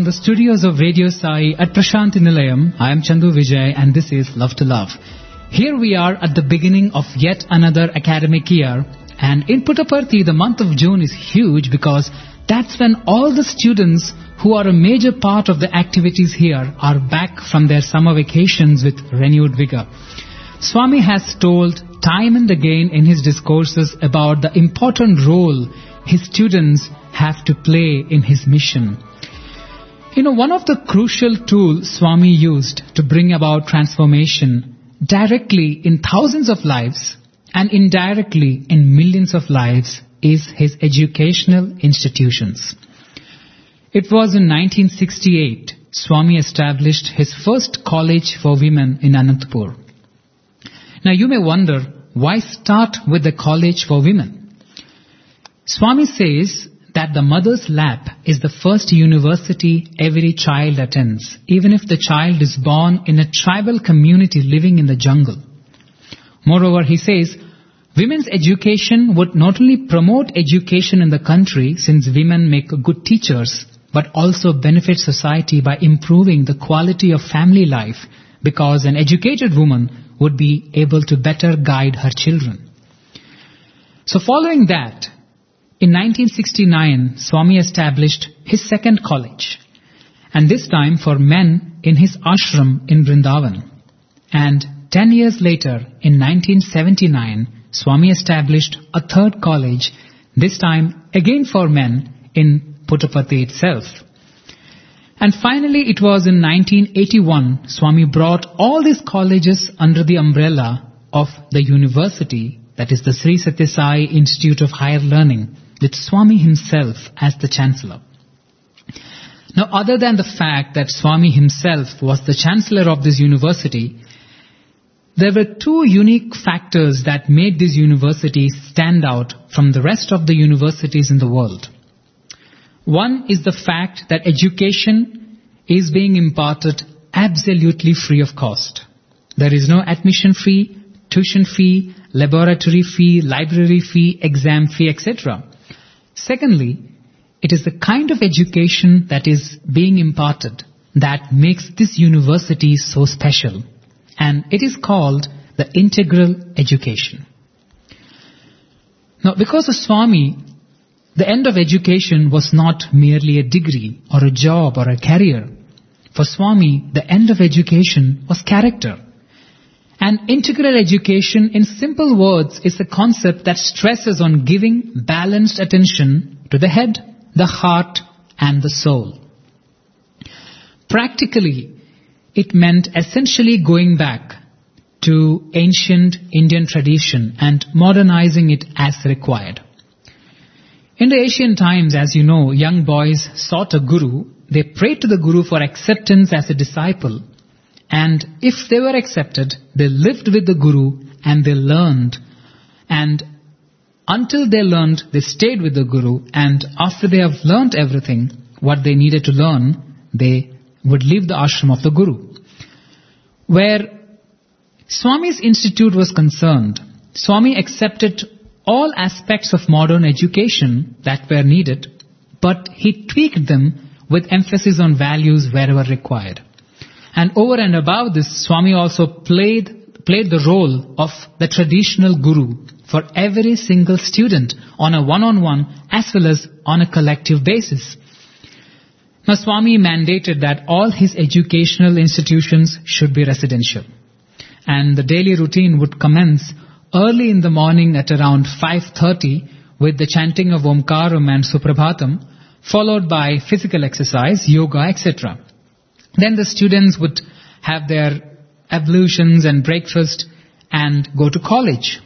the studios of Radio Sai at Prashanthi Nilayam, I am Chandu Vijay and this is Love to Love. Here we are at the beginning of yet another academic year, and in Puttaparthi the month of June is huge because that's when all the students who are a major part of the activities here are back from their summer vacations with renewed vigor. Swami has told time and again in his discourses about the important role his students have to play in his mission. One of the crucial tools Swami used to bring about transformation directly in thousands of lives and indirectly in millions of lives is his educational institutions. It was in 1968 Swami established his first college for women in Anantapur. Now you may wonder, why start with the college for women? Swami says that the mother's lap is the first university every child attends, even if the child is born in a tribal community living in the jungle. Moreover, he says, women's education would not only promote education in the country, since women make good teachers, but also benefit society by improving the quality of family life, because an educated woman would be able to better guide her children. So following that, in 1969, Swami established his second college, and this time for men in his ashram in Vrindavan. And 10 years later, in 1979, Swami established a third college, this time again for men in Puttaparthi itself. And finally, it was in 1981, Swami brought all these colleges under the umbrella of the university, that is the Sri Sathya Sai Institute of Higher Learning, with Swami himself as the Chancellor. Now, other than the fact that Swami himself was the Chancellor of this university, there were two unique factors that made this university stand out from the rest of the universities in the world. One is the fact that education is being imparted absolutely free of cost. There is no admission fee, tuition fee, laboratory fee, library fee, exam fee, etc. Secondly, it is the kind of education that is being imparted that makes this university so special. And it is called the integral education. Now, because of Swami, the end of education was not merely a degree or a job or a career. For Swami, the end of education was character. And integral education, in simple words, is a concept that stresses on giving balanced attention to the head, the heart, and the soul. Practically, it meant essentially going back to ancient Indian tradition and modernizing it as required. In the ancient times, as you know, young boys sought a guru. They prayed to the guru for acceptance as a disciple. And if they were accepted, they lived with the guru and they learned. And until they learned, they stayed with the guru. And after they have learned everything, what they needed to learn, they would leave the ashram of the guru. Where Swami's institute was concerned, Swami accepted all aspects of modern education that were needed, but he tweaked them with emphasis on values wherever required. And over and above this, Swami also played the role of the traditional guru for every single student on a one-on-one as well as on a collective basis. Now, Swami mandated that all his educational institutions should be residential. And the daily routine would commence early in the morning at around 5:30 with the chanting of Omkaram and Suprabhatam, followed by physical exercise, yoga, etc. Then the students would have their ablutions and breakfast and go to college.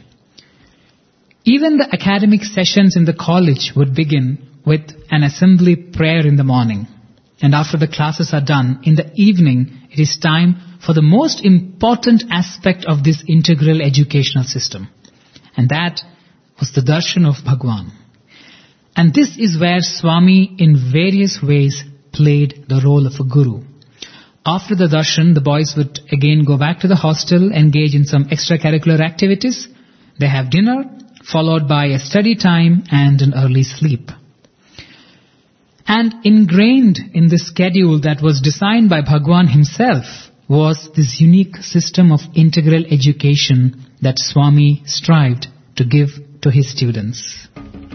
Even the academic sessions in the college would begin with an assembly prayer in the morning. And after the classes are done, in the evening, it is time for the most important aspect of this integral educational system. And that was the darshan of Bhagwan. And this is where Swami in various ways played the role of a guru. After the darshan, the boys would again go back to the hostel, engage in some extracurricular activities. They have dinner, followed by a study time and an early sleep. And ingrained in this schedule that was designed by Bhagwan himself was this unique system of integral education that Swami strived to give to his students.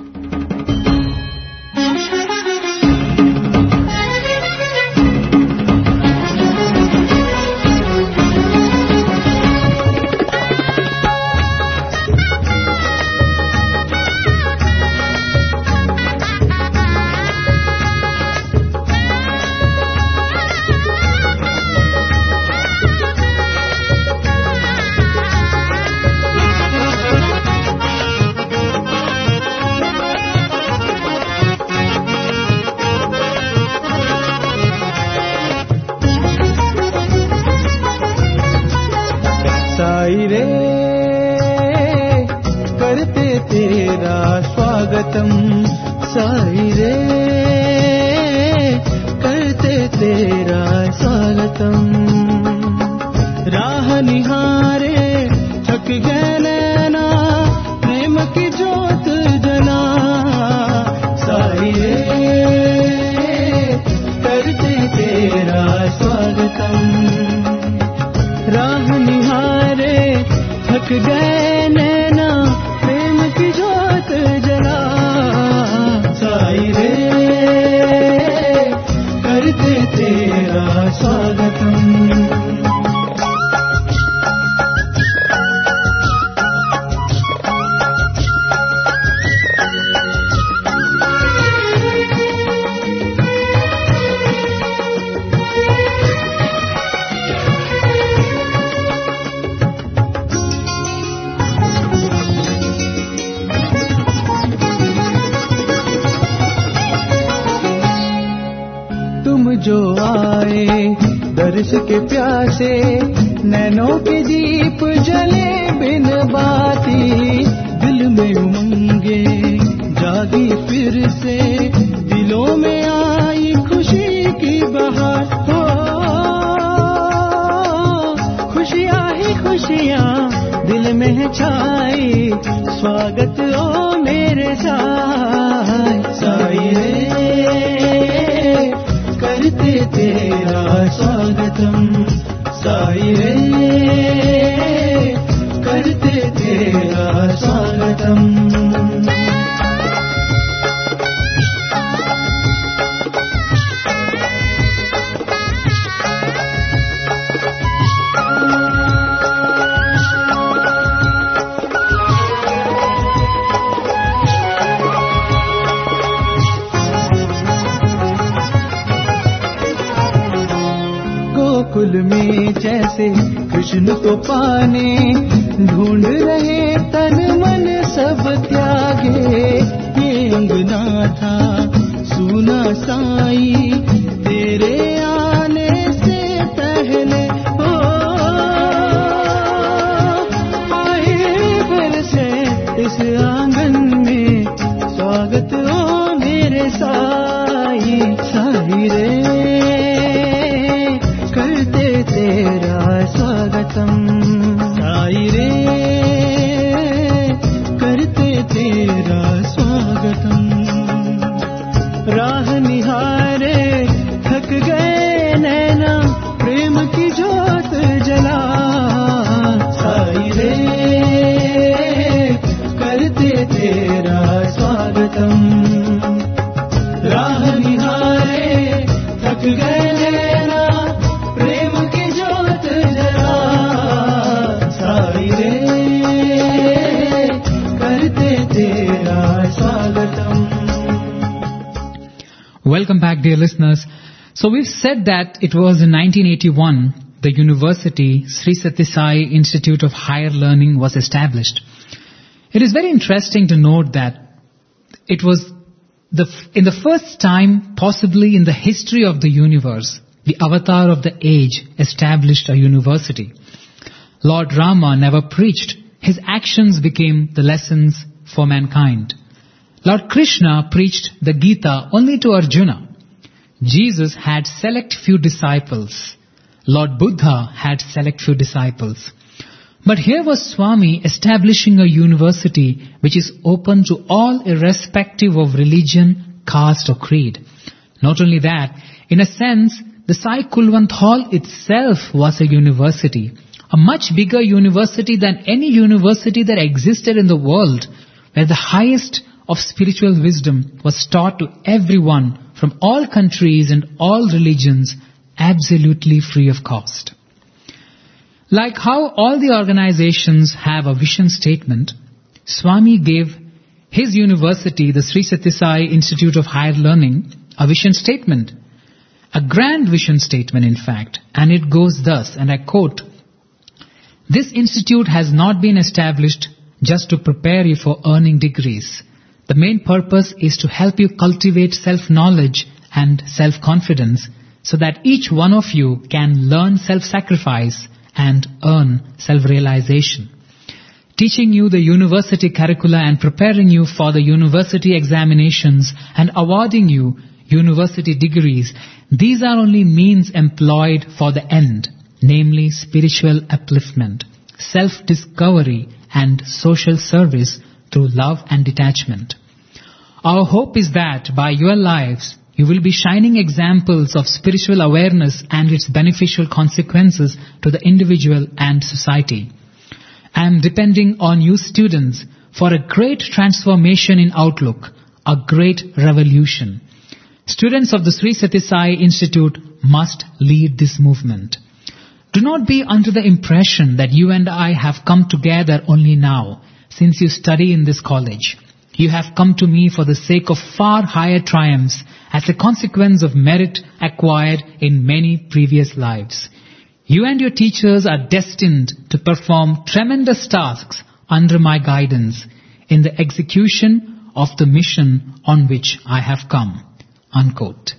जो आए दर्श के प्यासे, नैनों के दीप जले बिन बाती, दिल में उमंगे जागी फिर से, दिलों में आई खुशी की बहार हो, खुशियाँ ही खुशियाँ दिल में छाई, स्वागत ओ मेरे साईं, साईं रे करते तेरा स्वागतम, साईं रे करते तेरा स्वागतम। गोकुल में जैसे कृष्ण को पाने, ढूंढ रहे तन मन सब त्यागे, ये अंगना था सुना साई तेरे आने से पहले, हो आए फिर से इस आंगन में, स्वागत ओ मेरे साई, साई रे करते तेरा स्वागतम, साईं रे करते तेरा स्वागतम। राह निहारे थक गए नैना, प्रेम की ज्योत जला, साईं रे करते तेरा स्वागतम। राह निहारे थक गए नैना, प्रेम की ज्योत जला, साईं रे करते तेरा स्वागतम। Welcome back, dear listeners. So we've said that it was in 1981 the university Sri Sathya Sai Institute of Higher Learning was established. It is very interesting to note that it was in the first time possibly in the history of the universe, the avatar of the age established a university. Lord Rama never preached. His actions became the lessons for mankind. Lord Krishna preached the Gita only to Arjuna. Jesus had select few disciples. Lord Buddha had select few disciples. But here was Swami establishing a university which is open to all irrespective of religion, caste or creed. Not only that, in a sense, the Sai Kulwant Hall itself was a university, a much bigger university than any university that existed in the world, where the highest of spiritual wisdom was taught to everyone from all countries and all religions, absolutely free of cost. Like how all the organizations have a vision statement, Swami gave his university, the Sri Sathya Sai Institute of Higher Learning, a vision statement. A grand vision statement, in fact, and it goes thus, and I quote, "This institute has not been established just to prepare you for earning degrees. The main purpose is to help you cultivate self-knowledge and self-confidence so that each one of you can learn self-sacrifice and earn self-realization. Teaching you the university curricula and preparing you for the university examinations and awarding you university degrees, these are only means employed for the end, namely spiritual upliftment, self-discovery and social service through love and detachment. Our hope is that by your lives, you will be shining examples of spiritual awareness and its beneficial consequences to the individual and society. I am depending on you students for a great transformation in outlook, a great revolution. Students of the Sri Sathya Sai Institute must lead this movement. Do not be under the impression that you and I have come together only now, since you study in this college. You have come to me for the sake of far higher triumphs as a consequence of merit acquired in many previous lives. You and your teachers are destined to perform tremendous tasks under my guidance in the execution of the mission on which I have come." Unquote.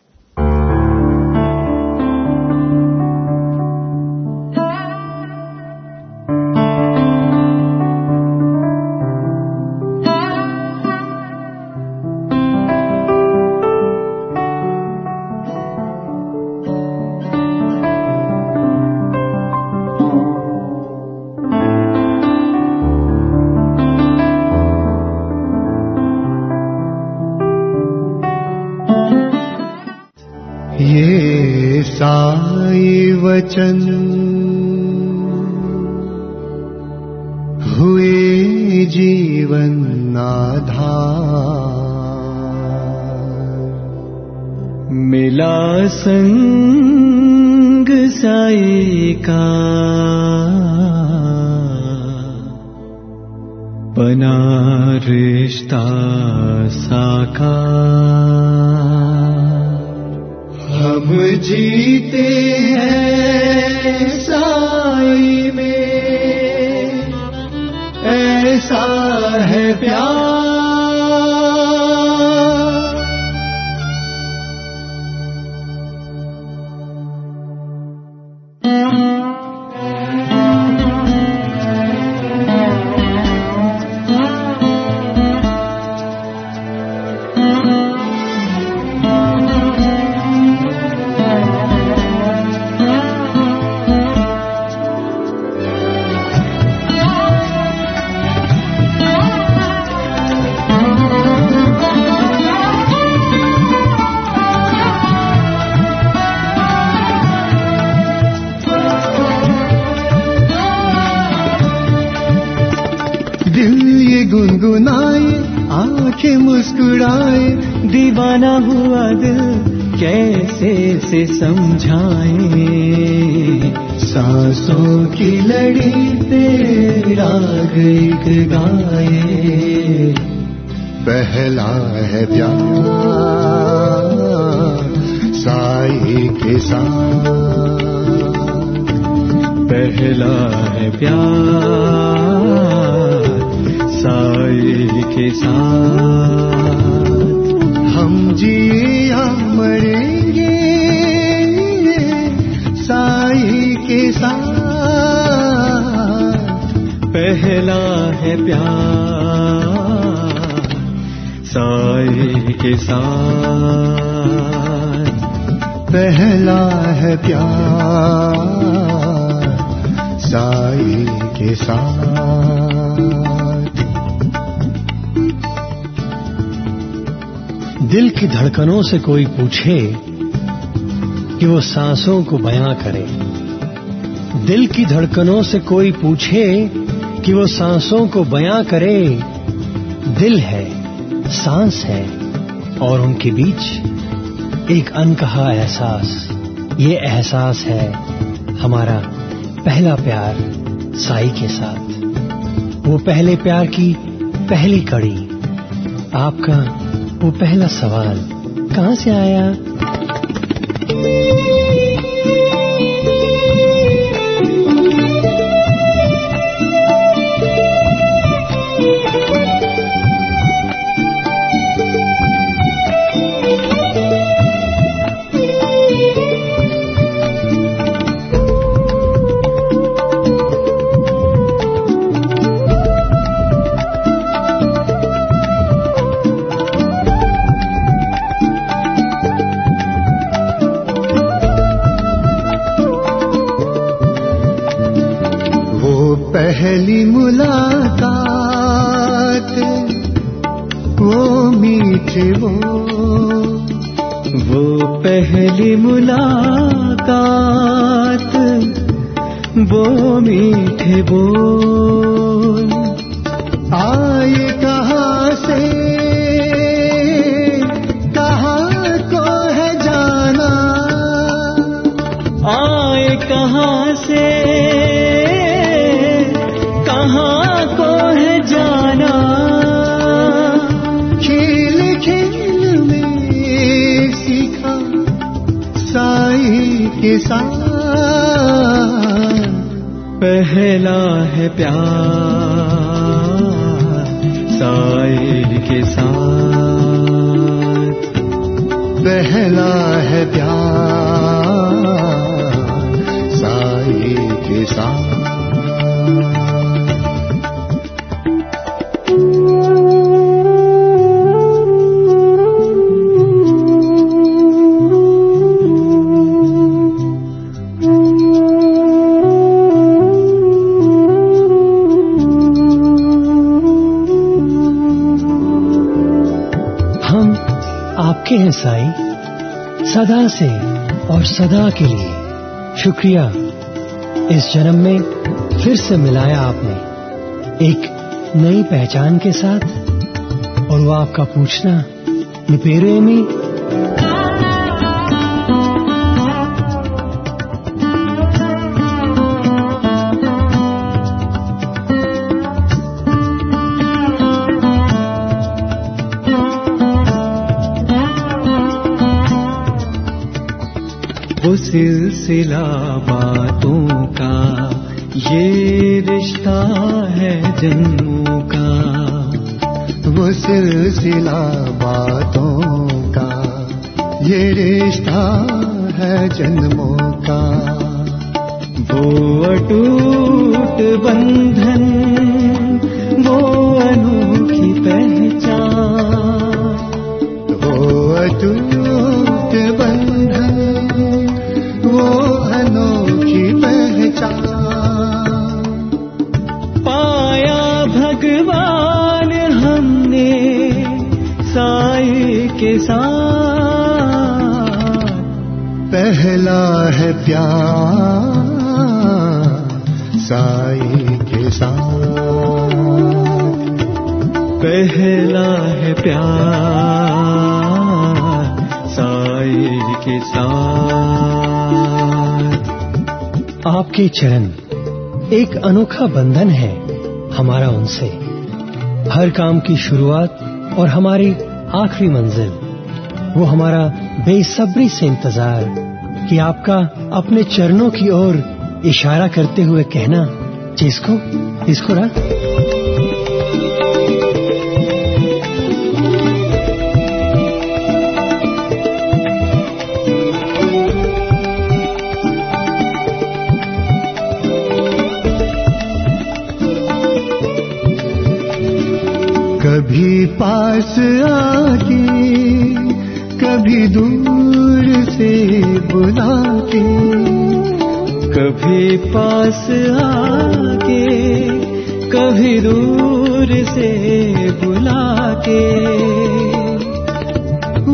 ये साई वचन हुए जीवन आधार, मिला संग साई का बना रिश्ता साकार। हम जीते हैं साई में, ऐसा है प्यार। दिल ये गुनगुनाए, आंखें मुस्कुराए, दीवाना हुआ दिल कैसे से समझाए। सांसों की लड़ी पे राग एक गाए, पहला है प्यार साई के साथ, पहला है प्यार साई के साथ। हम जिया मरेंगे साई के साथ, पहला है प्यार साई के साथ, पहला है प्यार साई के साथ। दिल की धड़कनों से कोई पूछे कि वो सांसों को बयां करे। दिल की धड़कनों से कोई पूछे कि वो सांसों को बयां करे। दिल है, सांस है और उनके बीच एक अनकहा एहसास। ये एहसास है हमारा पहला प्यार साई के साथ। वो पहले प्यार की पहली कड़ी। आपका वो पहला सवाल कहां से आया? पहली मुलाकात वो मीठे वो पहली मुलाकात वो मीठे बोल आए कहाँ से कहाँ को है जाना। आए कहाँ से कहाँ को है जाना। खेल खेल में सीखा साई के साथ। पहला है प्यार साई के साथ। पहला है प्यार साई के साथ। आपके हैं साई सदा से और सदा के लिए। शुक्रिया, इस जन्म में फिर से मिलाया आपने एक नई पहचान के साथ। और वो आपका पूछना निपेरे में वो सिलसिला बातों का ये रिश्ता है जन्मों का। वो सिलसिला बातों का ये रिश्ता है जन्मों का। वो अटूट बंधन वो अनोखी पहचान। वो अटूट बंधन वो अनोखी पहचान। पाया भगवान हमने साई के साथ। पहला है प्यार साई के साथ। पहला है प्यार साई के साथ। आपके चरण एक अनोखा बंधन है हमारा उनसे। हर काम की शुरुआत और हमारी आखिरी मंजिल। वो हमारा बेसब्री से इंतजार कि आपका अपने चरणों की ओर इशारा करते हुए कहना, इसको रख। कभी पास आके कभी दूर से बुलाके। कभी पास आके कभी दूर से बुलाके।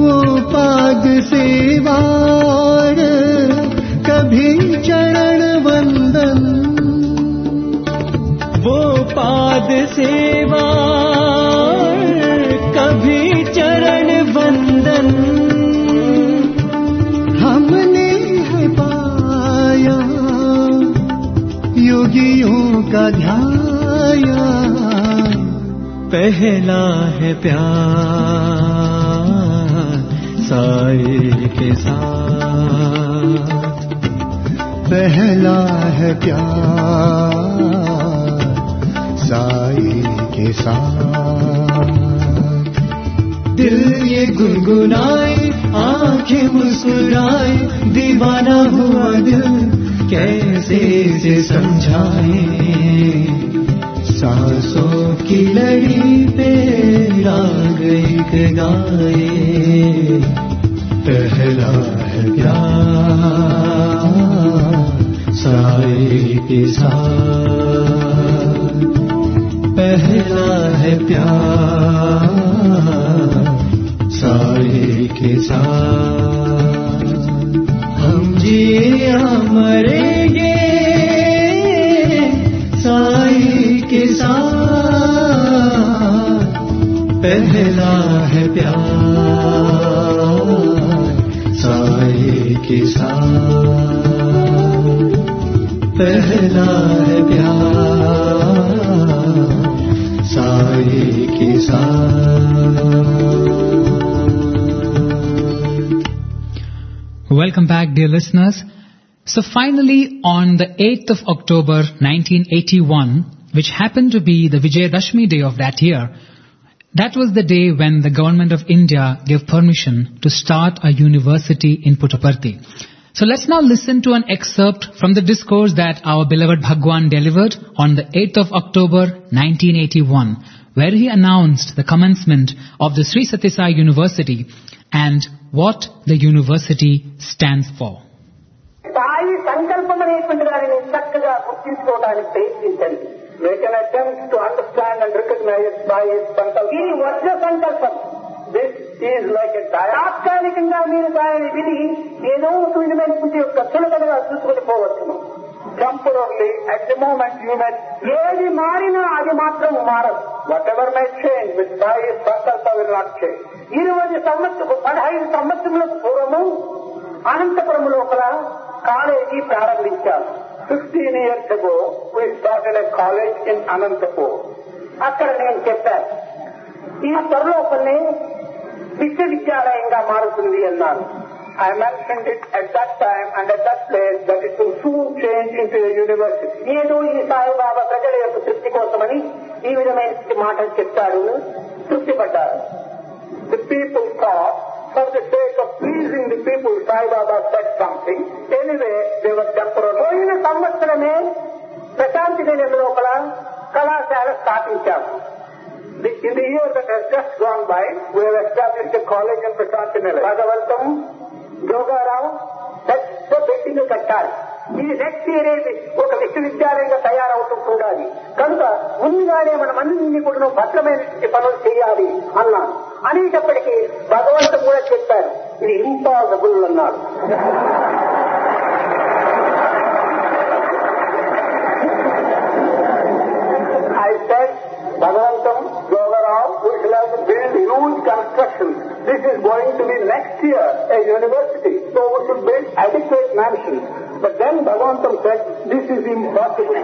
पाद सेवा और कभी चरण वंदन, वो पाद सेवा कभी चरण वंदन हमने है पाया, योगियों का ध्याया, पहला है प्यार साई के साथ, पहला है प्यार साई के साथ। दिल ये गुनगुनाए, आंखें मुस्कुराए, दीवाना हुआ दिल कैसे से समझाए, सांसों की लड़ी पे राग एक गाए, पहला है प्यार साई के साथ, पहला है प्यार साई के साथ। हम जिया मरेंगे साई के साथ, पहला है प्यार साई के साथ, पहला है प्यार साई के साथ। Welcome back, dear listeners. So finally, on the 8th of October 1981, which happened to be the Vijayadashmi day of that year, that was the day when the government of India gave permission to start a university in Puttaparthi. So let's now listen to an excerpt from the discourse that our beloved Bhagwan delivered on the 8th of October 1981, where he announced the commencement of the Sri Sathya Sai University and what the university stands for. Sai సంకల్పం అనేటువంటి దానిని చక్కగా గుర్తించుకోవడానికి ప్రయత్నించండి. Make an attempt to understand and recognize Sai's సంకల్పం. ఇది వర్గ సంకల్పం. This is like a తాత్కాలికంగా మీరు దానిని విని ఏదో ఒక విధమైనటువంటి యొక్క సులభంగా చూసుకొని పోవచ్చును. Temporarily, at the moment you may ఏది మారినా అది మాత్రం మారదు. Whatever may change, with Sai's సంకల్పం will not change. 15 సంవత్సరములకు పూర్వము అనంతపురం లోపల కాలేజీ ప్రారంభించారు. 15 years ago, we started a college in Anantapur. అక్కడ నేను చెప్పాను, ఈ త్వరలోపలనే విశ్వవిద్యాలయంగా మారుతుంది అన్నాను. I mentioned it at that time and at that place that it will soon change into a university. ఏదో ఈ సాయిబాబా ప్రజల యొక్క తృప్తి కోసమని ఈ విధమైన మాటలు చెప్తాడు, తృప్తిపడ్డారు. The people thought, for the sake of pleasing the people, Sai Baba said something. Anyway, they were temporary. పోయిన సంవత్సరమే ప్రశాంతి నిలయం లోపల కళాశాల స్థాపించాము. In the year that has just gone by, we have established a college in Prashanti Nilayam. Bhagavantam, Joga Rao పెద్ద building కట్టాలి. ఇది next year ఒక విశ్వవిద్యాలయంగా తయారవుతుండాలి. కనుక ముందుగానే మనం అన్ని కూడా భద్రమైనటువంటి పనులు చేయాలి అన్నాను. అనేటప్పటికీ భగవంతుడు కూడా చెప్పారు, ఇది ఇంపాసిబుల్ అన్నాడు. I said, Bhagavatam, Yogarao, we shall have to build huge construction. This is going to be next year a university, so we should build adequate mansions. But then Bhagavatam said, this is impossible.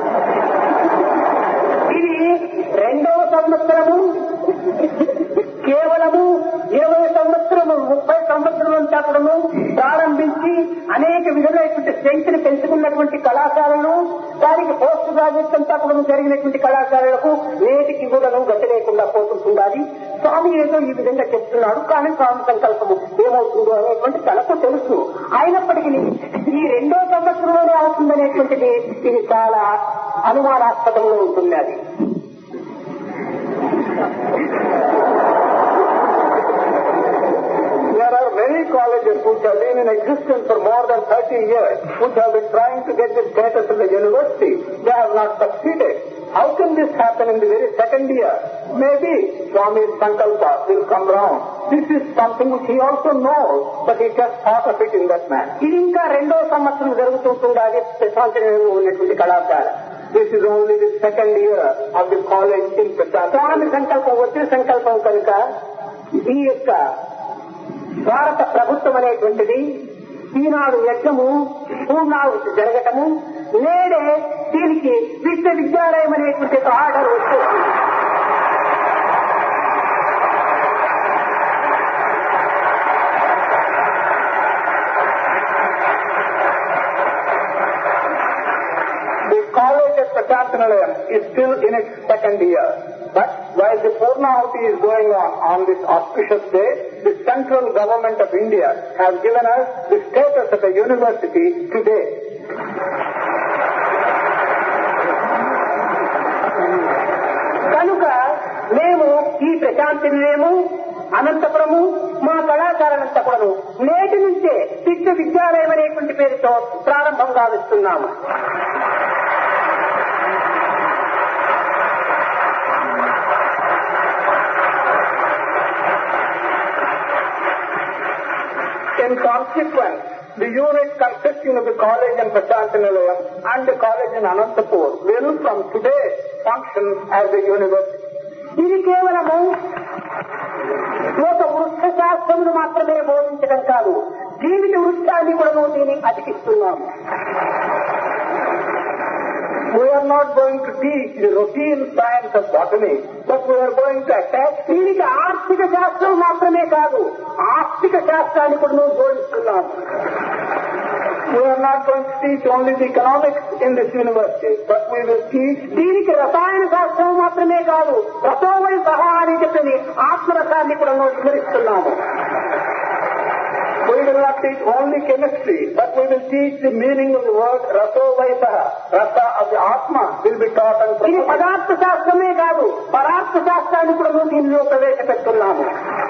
ఇది 2వ సంవత్సరము, కేవలము 20 సంవత్సరము 30 సంవత్సరం చెప్పడము ప్రారంభించి అనేక విధమైనటువంటి శక్తిని పెంచుకున్నటువంటి కళాశాలను, దానికి పోస్ట్ గ్రాడ్యుయేట్ అంతా కూడా జరిగినటువంటి కళాశాలలకు నేటికి కూడా గతి లేకుండా పోతుండాలి. స్వామి ఏదో ఈ విధంగా చెప్తున్నాడు, కానీ స్వామి సంకల్పము ఏమవుతుందో అనేటువంటి తనకు తెలుసు. అయినప్పటికీ ఈ 2వ సంవత్సరంలోనే అవుతుందనేటువంటిది ఇది చాలా అనుమానాస్పదంలో ఉంటుంది. అది there are many colleges which have been in existence for more than 30 years, which have been trying to get the status of a university. They have not succeeded. How can this happen in the very second year. Maybe Swami's Sankalpa will come round. This is something which he also knows, but he just thought of it in that man. ఇది ఇంకా రెండో సంవత్సరం జరుగుతుంటుండాలి ప్రశాంతంగా ఉన్నటువంటి కళాకార. This is only the second year of the college in Prasad. స్వామి సంకల్పం వచ్చిన సంకల్పం కనుక ఈ యొక్క భారత ప్రభుత్వం అనేటువంటిది ఈనాడు యజ్ఞము పూర్ణావృతి జరగటము, నేడే దీనికి విశ్వవిద్యాలయం అనేటువంటి ఆర్డర్ వచ్చేసింది. College at Prashanthanalayam is still in its second year. But while the Purnahuti is going on this auspicious day, the central government of India has given us the status of a university today. కనుక మేము ఈ ప్రశాంతి నిలయము అనంతపురము మా కళాకారులంతా కూడా నేటి నుంచే విశ్వవిద్యాలయం అనేటువంటి పేరుతో ప్రారంభం గావిస్తున్నాము. In consequence, the unit consisting of the college in Prashanthanalayam and the college in Anantapur will from today function as a university. ఇది కేవలము ఒక వృక్ష శాస్త్రమును మాత్రమే బోధించడం కాదు, జీవిత వృక్షాన్ని కూడా దీన్ని అతికిస్తున్నాము. We are not going to teach the routine science of botany, but we are going to attach దీనికి ఆర్థిక శాస్త్రం మాత్రమే కాదు, ఆస్తిక శాస్త్రాన్ని కూడా బోధిస్తున్నాము. We are not going to teach only the economics in this university, but we will teach దీనికి రసాయన శాస్త్రం మాత్రమే కాదు, రసోవై సహా అని చెప్పి ఆత్మరసాన్ని కూడా వివరిస్తున్నాము. We will not teach only chemistry, but we will teach the meaning of the word rasovaitaha. Rasa of the Atma will be taught. ఇది పదార్థ శాస్త్రమే కాదు, పరార్థ శాస్త్రాన్ని కూడా దీనిలో ప్రవేశపెడుతున్నాము.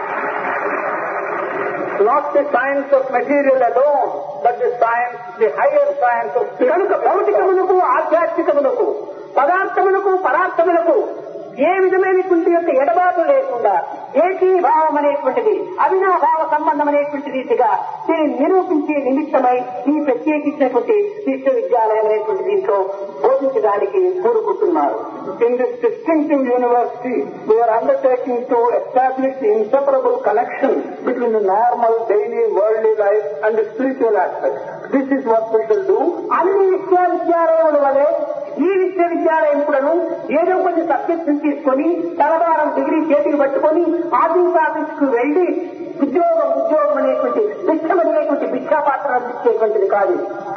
Not the science of material alone, but the science, the higher science of spirit. కనుక భౌతికమునకు ఆధ్యాత్మికమునకు పదార్థమునకు పరార్థమునకు ఏ విధమైనటువంటి యొక్క ఎడబాటు లేకుండా ఏకీభావం అనేటువంటిది అవినాభావ సంబంధం అనేటువంటి రీతిగా దీన్ని నిరూపించే నిమిత్తమై ఈ ప్రత్యేకించినటువంటి విశ్వవిద్యాలయం అనేటువంటి దీంట్లో బోధించడానికి కోరుకుంటున్నారు. In this distinctive university, we are undertaking to establish the inseparable connection between the normal daily worldly life and the spiritual aspect. This is what we shall do. అన్ని విశ్వవిద్యాలయముల వలె ఈ విశ్వవిద్యాలయం కూడాను ఏదో కొన్ని సబ్జెక్ట్స్ తీసుకొని తలవారం డిగ్రీ చేతికి పట్టుకొని ఆఫీస్ కు వెళ్లి ఉద్యోగం అనేటువంటి భిక్షం అనేటువంటి భిక్షాపాత్ర అందించేటువంటిది కాదు.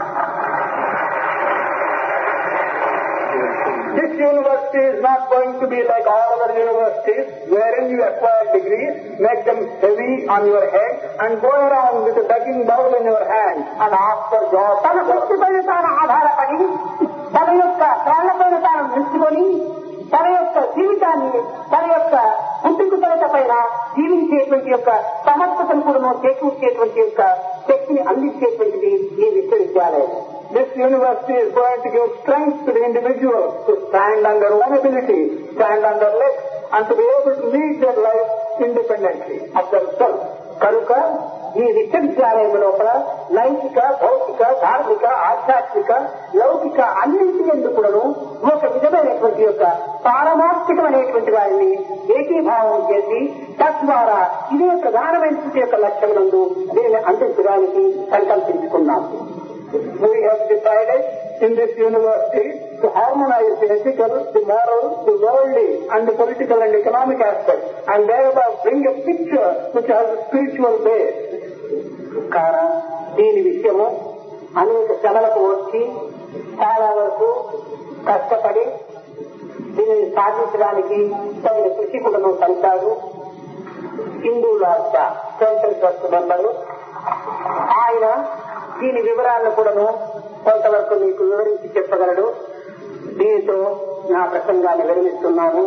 This university is not going to be like all other universities wherein you acquire degrees, make them heavy on your head and go around with a begging bowl in your hand and ask for job. తన శక్తిపైన తాను ఆధారపడి తన యొక్క ప్రాణపైన తాను నిలుచుకొని తన యొక్క జీవితాన్ని తన యొక్క పుట్టుకతలత పైన జీవించేటువంటి యొక్క సమర్థతను కూడా చేకూర్చేటువంటి యొక్క శక్తిని అందించేటువంటిది ఈ విశ్వవిద్యాలయం. This university is going to give strength to the individual to stand on their own ability, stand on their legs, and to be able to lead their life independently of themselves. కనుక ఈ విశ్వవిద్యాలయం లోపల నైతిక, భౌతిక, ధార్మిక, ఆధ్యాత్మిక, లౌకిక అన్నింటి ఎందుకు కూడాను ఒక విధమైనటువంటి యొక్క పారమార్థికమైనటువంటి వారిని ఏకీభావం చేసి తద్వారా ఇదే ప్రధానమైనటువంటి యొక్క లక్ష్యమునందు దీనిని అందించడానికి సంకల్పించుకున్నాం. We have decided in this university to harmonize the ethical, the moral, the worldly and the political and economic aspects and thereby bring a picture which has a spiritual base. కారణం దీని విషయము అనేక శ్రమలకు వచ్చి చాలా వరకు కష్టపడి దీనిని సాధించడానికి తగిన కృషి కూడా కలిశారు. హిందూ రాష్ట్ర సెంట్రల్ ట్రస్ట్ మెంబరు ఆయన దీని వివరాలను కూడాను కొంతవరకు మీకు వివరించి చెప్పగలడు. దీనితో నా ప్రసంగాన్ని విరమిస్తున్నాను.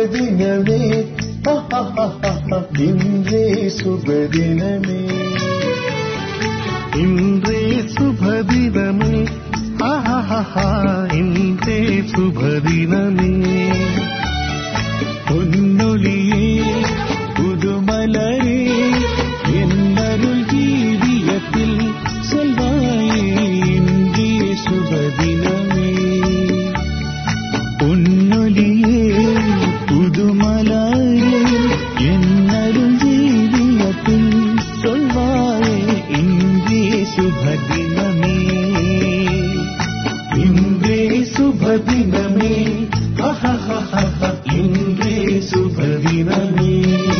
दिनमे इन्द्रे शुभ दिनमे इन्द्रे शुभ दिनमे इन्द्रे शुभ दिनमे பொன்னொழியே புதுமலரே என்னருள் ஜீவியத்தில் செல்வாயே இன்றே சுபதினமே பொன்னொழியே புதுமலரே என்னருள் ஜீவியத்தில் சொல்வாயே இன்றே சுபதினமே இன்றே சுபதினமே இன்றே சுபதினமே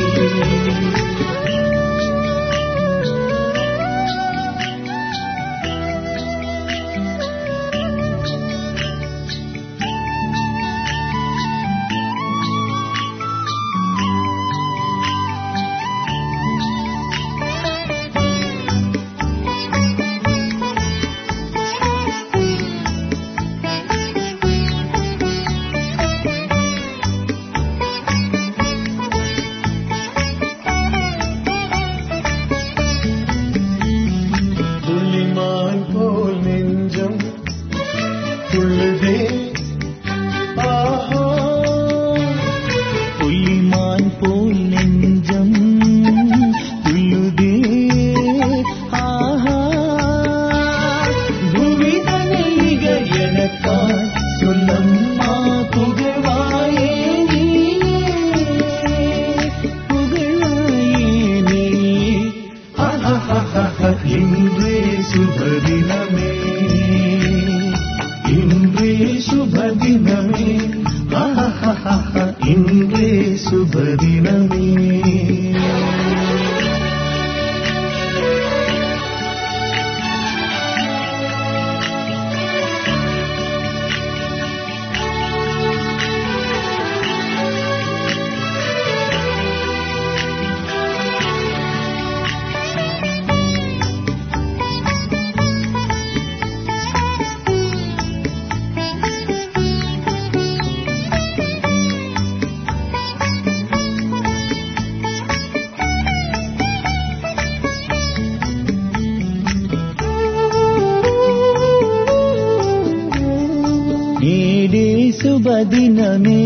சுபதினமே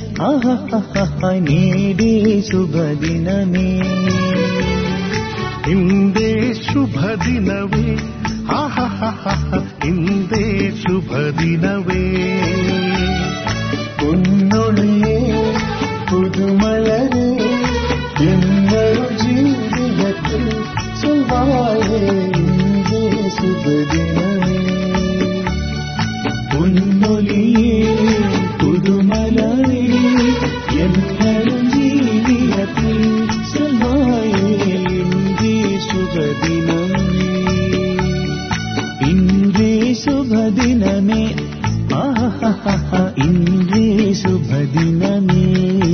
நீடே சுபதினமே இந்தே சுபதினவே இந்தே சுபதினவே பொன்னொழியே புதுமலரே என்னருள் ஜீவியத்தில் சொல்வாயே இந்தே சுபதினமே பொன்னொழியே புதுமலரே என்னருள் ஜீவியத்தில் சொல்வாயே இன்றே சுபதினமே இன்றே சுபதினமே இன்றே சுபதினமே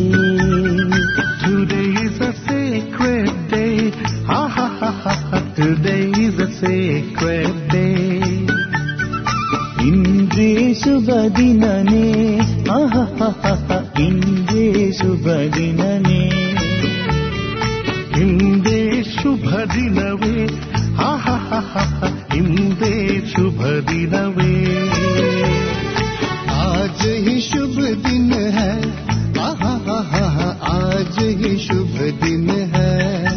Today is a sacred day. Today is a sacred day. இன்றே சுபதினமே இன்றே சுபதினமே இன்றே சுபதினமே இன்றே சுபதினமே आज ही शुभ दिन है आज ही शुभ दिन है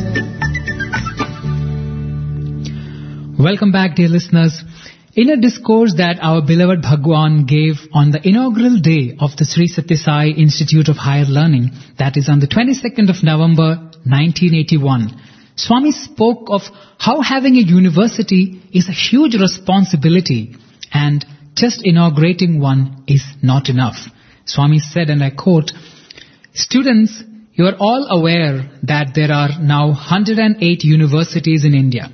Welcome back, dear listeners. In a discourse that our beloved Bhagwan gave on the inaugural day of the Sri Sathya Sai Institute of Higher Learning, that is on the 22nd of November 1981, Swami spoke of how having a university is a huge responsibility and just inaugurating one is not enough. Swami said, and I quote, "Students, you are all aware that there are now 108 universities in India.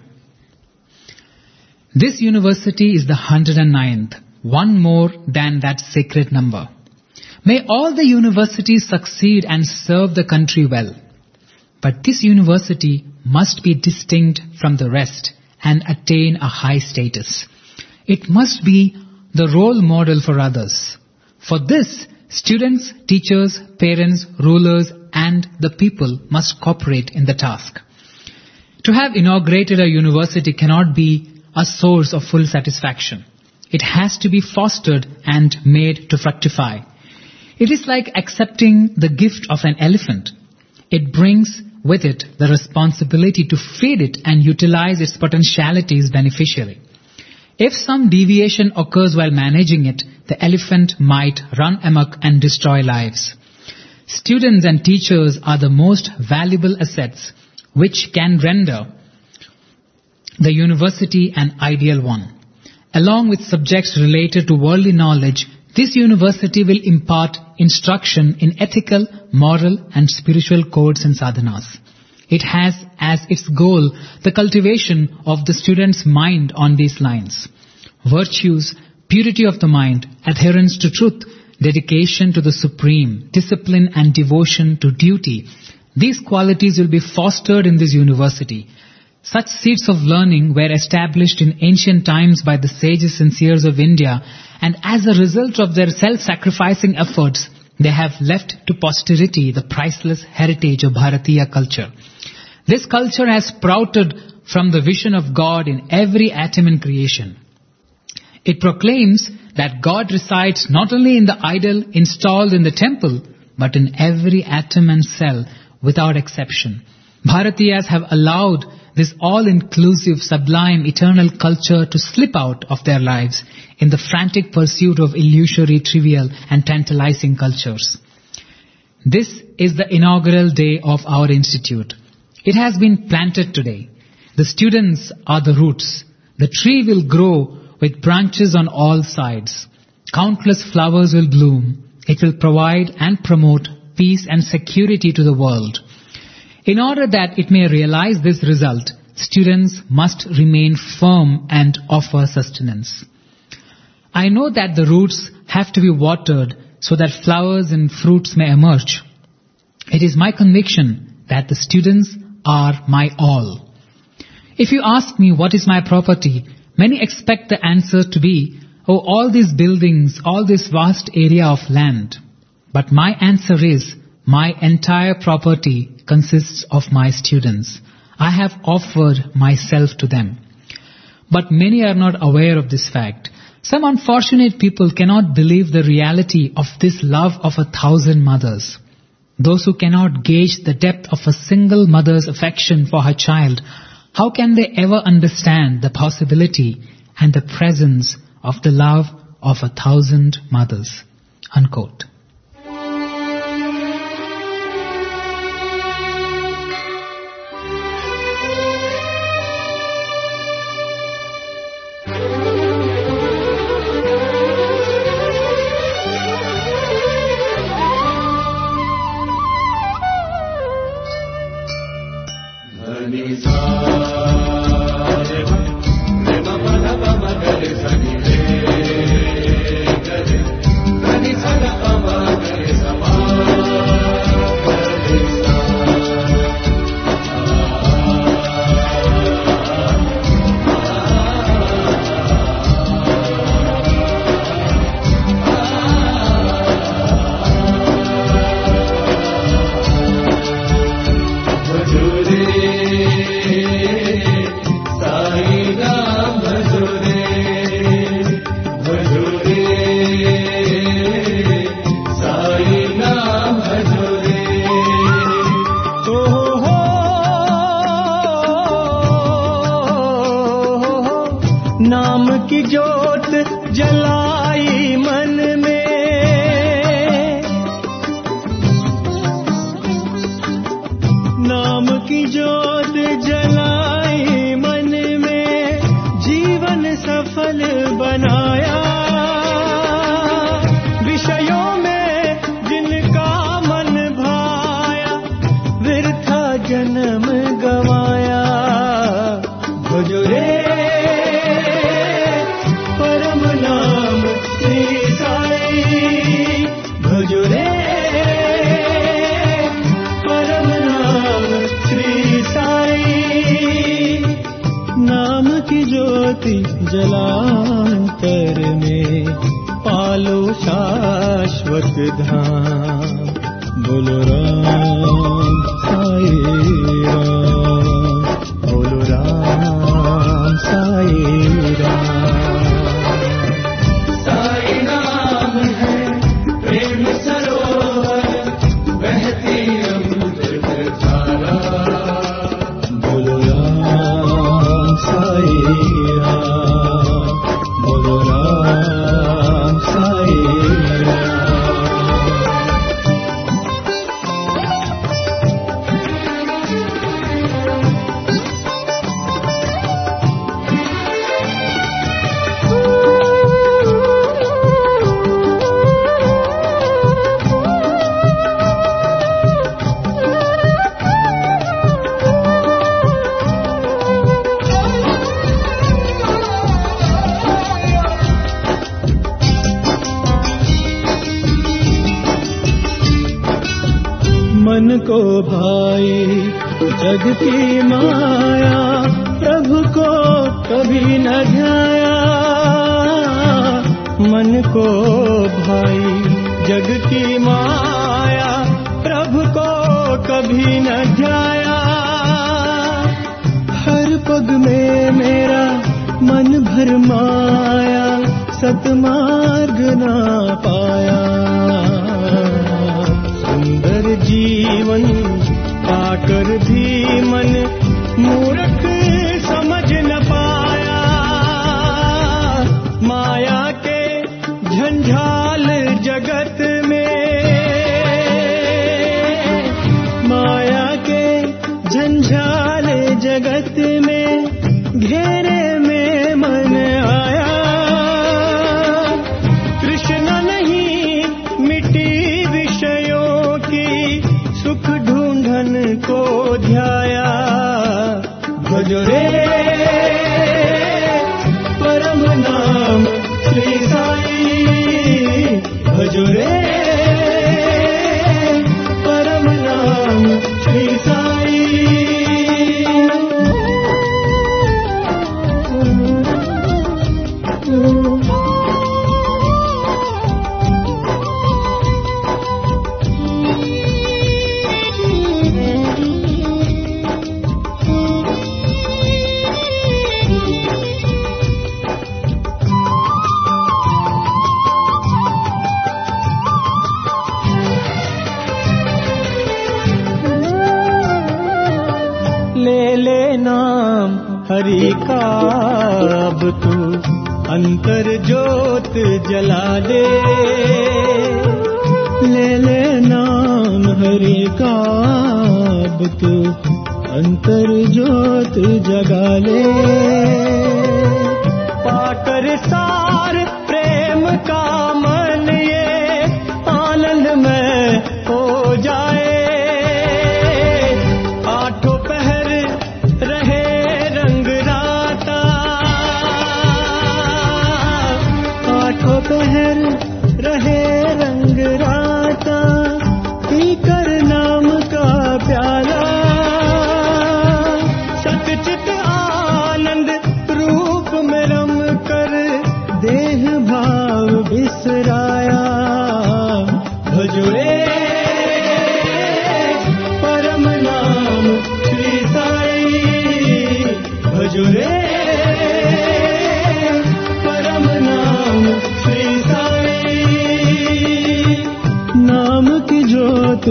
This university is the 109th, one more than that sacred number. May all the universities succeed and serve the country well. But this university must be distinct from the rest and attain a high status. It must be the role model for others. For this, Students, teachers, parents, rulers, and the people must cooperate in the task. To have inaugurated a university cannot be a source of full satisfaction. It has to be fostered and made to fructify. It is like accepting the gift of an elephant. It brings with it the responsibility to feed it and utilize its potentialities beneficially. If some deviation occurs while managing it, the elephant might run amok and destroy lives. Students and teachers are the most valuable assets which can render the university an ideal one. Along with subjects related to worldly knowledge, this university will impart instruction in ethical, moral and spiritual codes and sadhanas. It has as its goal the cultivation of the student's mind on these lines. Virtues, purity of the mind, adherence to truth, dedication to the supreme, discipline and devotion to duty. These qualities will be fostered in this university. Such seeds of learning were established in ancient times by the sages and seers of India, and as a result of their self-sacrificing efforts, they have left to posterity the priceless heritage of Bharatiya culture. This culture has sprouted from the vision of God in every atom in creation. It proclaims that God resides not only in the idol installed in the temple, but in every atom and cell without exception. Bharatiyas have allowed this all-inclusive, sublime, eternal culture to slip out of their lives in the frantic pursuit of illusory, trivial and tantalizing cultures. This is the inaugural day of our institute. It has been planted today. The students are the roots. The tree will grow with branches on all sides. Countless flowers will bloom. It will provide and promote peace and security to the world. In order that it may realize this result, students must remain firm and offer sustenance. I know that the roots have to be watered so that flowers and fruits may emerge. It is my conviction that the students are my all. If you ask me what is my property, many expect the answer to be, oh, all these buildings, all this vast area of land. But my answer is, my entire property consists of my students. I have offered myself to them. But many are not aware of this fact. Some unfortunate people cannot believe the reality of this love of 1,000 mothers. Those who cannot gauge the depth of a single mother's affection for her child, how can they ever understand the possibility and the presence of the love of 1,000 mothers? Unquote. नाम की ज्योत जलाई मन में, नाम की ज्योत जलाई मन में, जीवन सफल बनाया। विषयों में जिनका मन भाया, व्यर्था जन्म गवाया। भजो रे परम नाम श्री साई, भजो रे परम नाम श्री साई। नाम की ज्योति जलांतर में पाल पालो शाश्वत धाम। बोलो राम साई राम, बोलो राम साई राम। साई नाम है प्रेम सरोवर, बहती अमृत धारा। बोलो राम साई राम, बोलो राम साई राम। मन को भाई जग की माया, प्रभु को कभी न ध्याया। मन को भाई जग की माया, प्रभु को कभी न ध्याया। हर पग में मेरा मन भर माया, सतमार्ग ना पाया। सुंदर जीवन पाकर भी मन मूर्ख समझ न पाया। माया के झंझाल जगत में, माया के झंझाल जगत में, घेरे में मन आया। कृष्ण नहीं मिटी विषयों की, सुख ढूंढन को ध्याया। भजो रे परम नाम श्री साई, भजो रे परम नाम श्री साई। ले ले नाम हरि का अब तू, अंतर ज्योत जला दे। ले ले नाम हरि का अब तू, अंतर ज्योत जगा ले। पाकर सार प्रेम का मन ये आनंद में हो जाए। आठों पहर रहे रंग राता, आठों पहर रहे रंग राता। पीकर नाम का प्याला, सतचित आनंद रूप में रम कर देह भाव बिसराया। भजो रे परम नाम श्री साई, भजो रे परम नाम श्री साई। नाम की ज्योत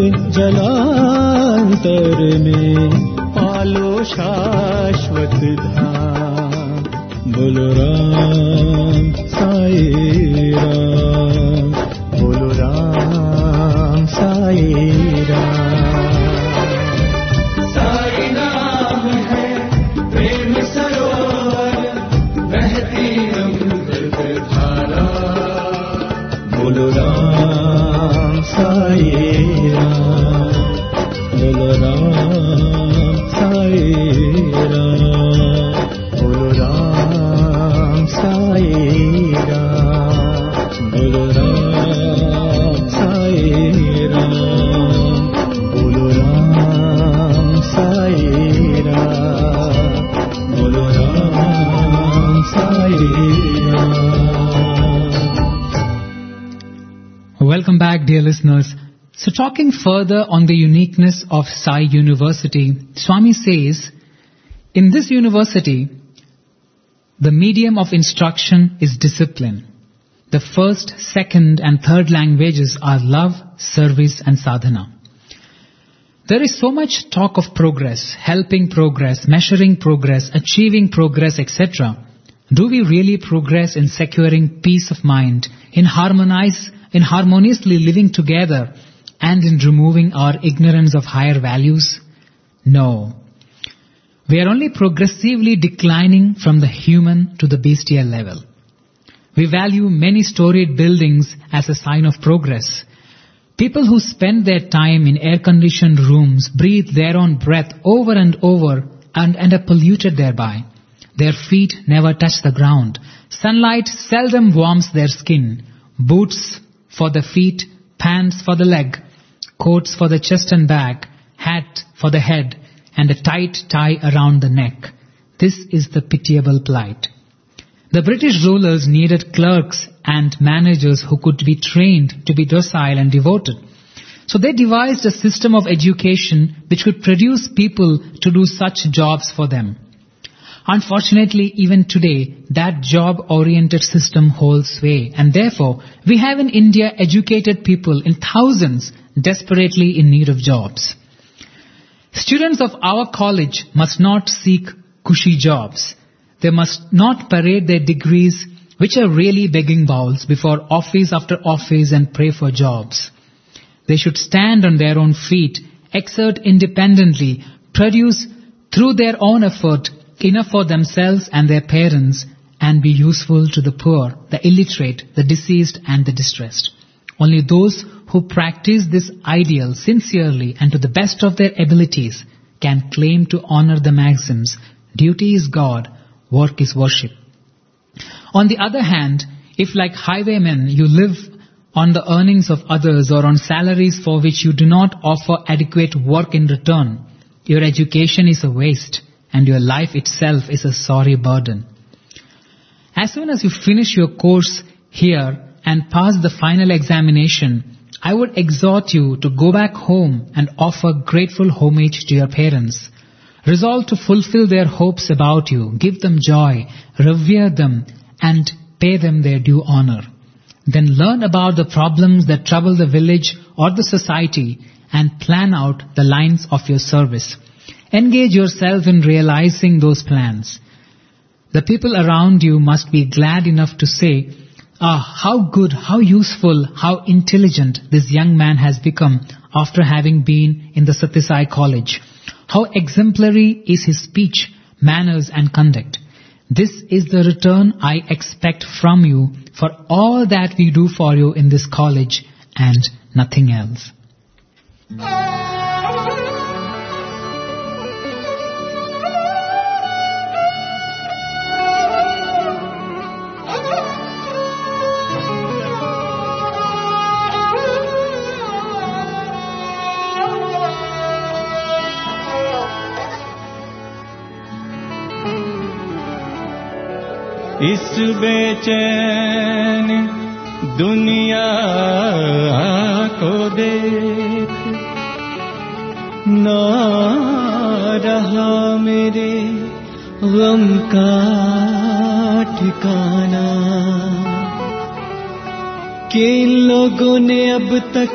जलांतर में, पालो शाश्वत धाम। बोलो राम साई राम, बोलो राम साई राम। साई नाम है प्रेम सरोवर, बहती अमृत धारा। बोलो राम साई राम, बोलो राम साई राम, बोलो Ram Sai Welcome back, dear listeners. So talking further on the uniqueness of Sai University, Swami says, in this university, the medium of instruction is discipline. The first, second and third languages are love, service and sadhana. There is so much talk of progress, helping progress, measuring progress, achieving progress, etc. Do we really progress in securing peace of mind, in harmoniously living together, and in removing our ignorance of higher values? No. We are only progressively declining from the human to the bestial level. We value many storied buildings as a sign of progress. People who spend their time in air-conditioned rooms breathe their own breath over and over and end up polluted thereby. Their feet never touch the ground. Sunlight seldom warms their skin. Boots for the feet, pants for the leg, coats for the chest and back, hat for the head, and a tight tie around the neck. This is the pitiable plight. The British rulers needed clerks and managers who could be trained to be docile and devoted. So they devised a system of education which could produce people to do such jobs for them. Unfortunately, even today, that job-oriented system holds sway, and therefore, we have in India educated people in thousands desperately in need of jobs. Students of our college must not seek cushy jobs. They must not parade their degrees, which are really begging bowls, before office after office and pray for jobs. They should stand on their own feet, exert independently, produce through their own effort enough for themselves and their parents, and be useful to the poor, the illiterate, the deceased and the distressed. Only those who practice this ideal sincerely and to the best of their abilities can claim to honor the maxims, duty is God, work is worship. On the other hand, if like highwaymen you live on the earnings of others or on salaries for which you do not offer adequate work in return, your education is a waste and your life itself is a sorry burden. As soon as you finish your course here and pass the final examination, I would exhort you to go back home and offer grateful homage to your parents. Resolve to fulfill their hopes about you, give them joy, revere them, and pay them their due honor. Then learn about the problems that trouble the village or the society and plan out the lines of your service. Engage yourself in realizing those plans. The people around you must be glad enough to say, how good, how useful, how intelligent this young man has become after having been in the Sathya Sai College. How exemplary is his speech, manners and conduct. This is the return I expect from you for all that we do for you in this college and nothing else. इस बेचैन दुनिया को देख ना रहा मेरे गम का ठिकाना कि इन लोगों ने अब तक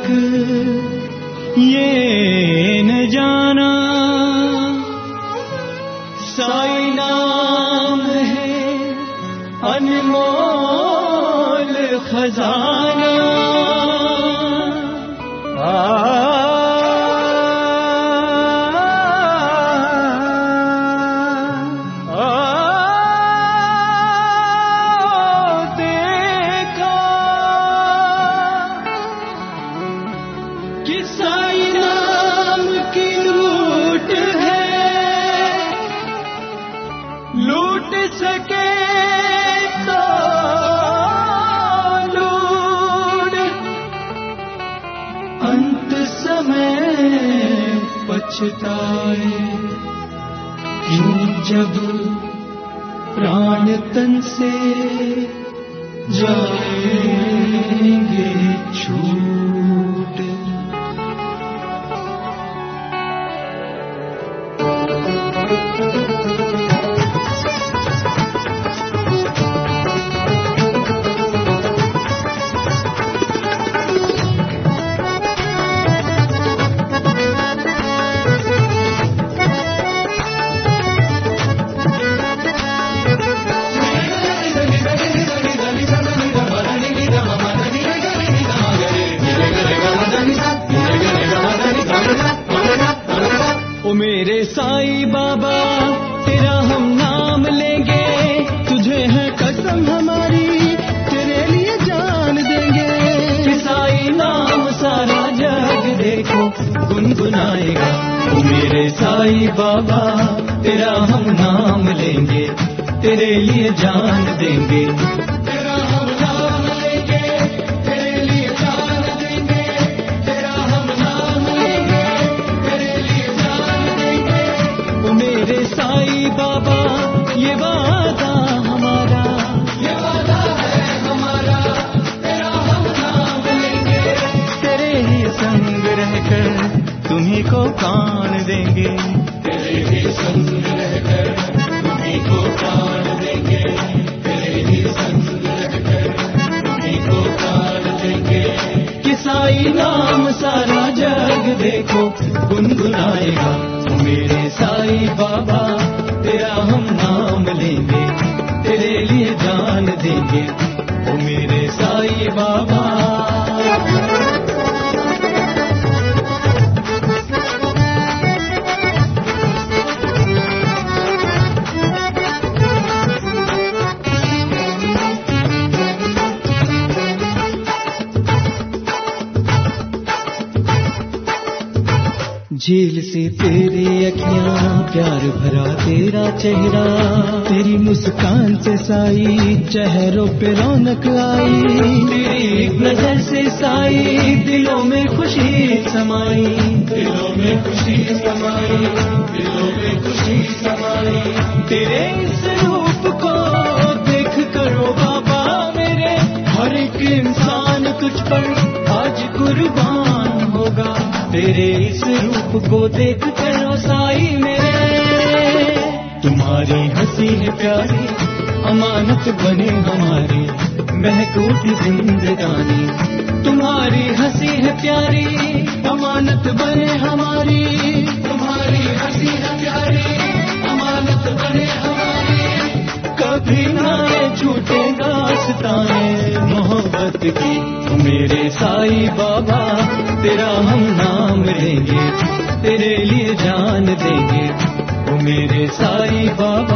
ये न जाना साई नाम है अनमोल खजाना देखा कि साई नाम की लूट है लूट सके पछताए क्यों जब प्राण तन से जाएंगे छूट गुनगुनाएगा। ओ मेरे साईं बाबा तेरा हम नाम लेंगे, तेरे लिए जान देंगे। तेरा हम नाम लेंगे, तेरे लिए जान देंगे। तेरा हम नाम लेंगे, तेरे लिए जान देंगे। ओ मेरे साईं बाबा ये वादा हमारा, ये वादा है हमारा। तेरा हम नाम लेंगे, तेरे ही संग रहकर तुम्ही को कान देंगे। तेरे ही संग रहकर तुम्ही को कान देंगे। तेरे ही संग रहकर तुम्ही को कान देंगे। कि साईं नाम सारा जग देखो गुनगुनाएगा। ओ मेरे साईं बाबा तेरा हम नाम लेंगे, तेरे लिए जान देंगे। ओ मेरे साईं बाबा। झील से तेरी अखियां, प्यार भरा तेरा चेहरा, तेरी मुस्कान से साई चेहरों पे रौनक आई। तेरी एक नजर से साई दिलों में खुशी समाई, दिलों में खुशी समाई, दिलों में खुशी समाई। तेरे इस रूप को देख करो बाबा मेरे, हर एक इंसान तुझ पर आज कुर्बान होगा। तेरे इस रूप को देख कर ओ साई मेरे, तुम्हारी हंसी है प्यारी अमानत बने हमारी, महक उठी जिंदगानी। तुम्हारी हंसी है प्यारी अमानत बने हमारी, तुम्हारी हंसी है प्यारी अमानत बने हमारी। कभी ना छूटे दास्ताने मोहब्बत की। मेरे साईं बाबा तेरा हम नाम लेंगे, तेरे लिए जान देंगे। ओ मेरे साईं बाबा।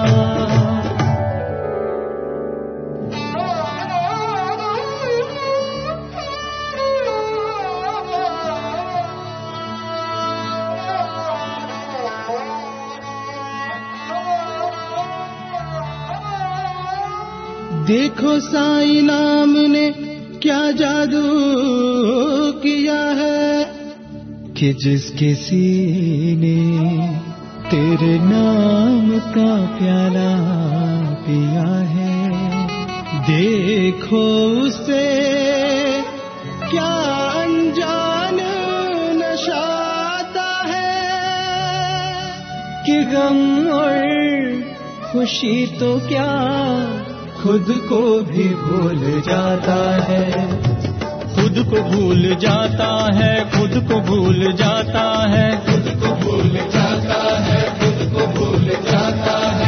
देखो साईं नाम ने क्या जादू किया है, कि जिसके सीने तेरे नाम का प्याला पिया है। देखो उसे क्या अनजान नशा आता है, कि गम और खुशी तो क्या खुद को भी भूल जाता है। खुद को भूल जाता है, खुद को भूल जाता है, खुद को भूल जाता है, खुद को भूल जाता है।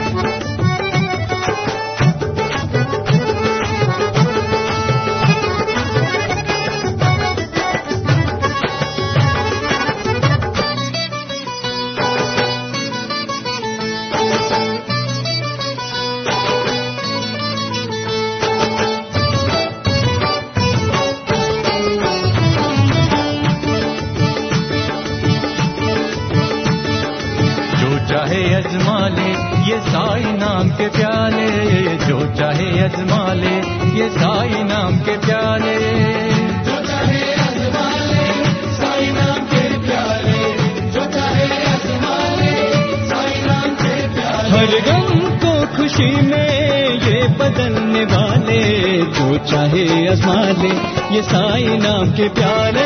अजमा ले ये साईं नाम के प्याले, जो चाहे अजमा ले ये साईं नाम के प्याले। जो चाहे अजमा ले साईं नाम के प्याले, जो चाहे अजमा ले साईं नाम के प्याले। हर गम को खुशी में ये बदलने वाले, जो चाहे अजमा ले ये साईं नाम के प्याले।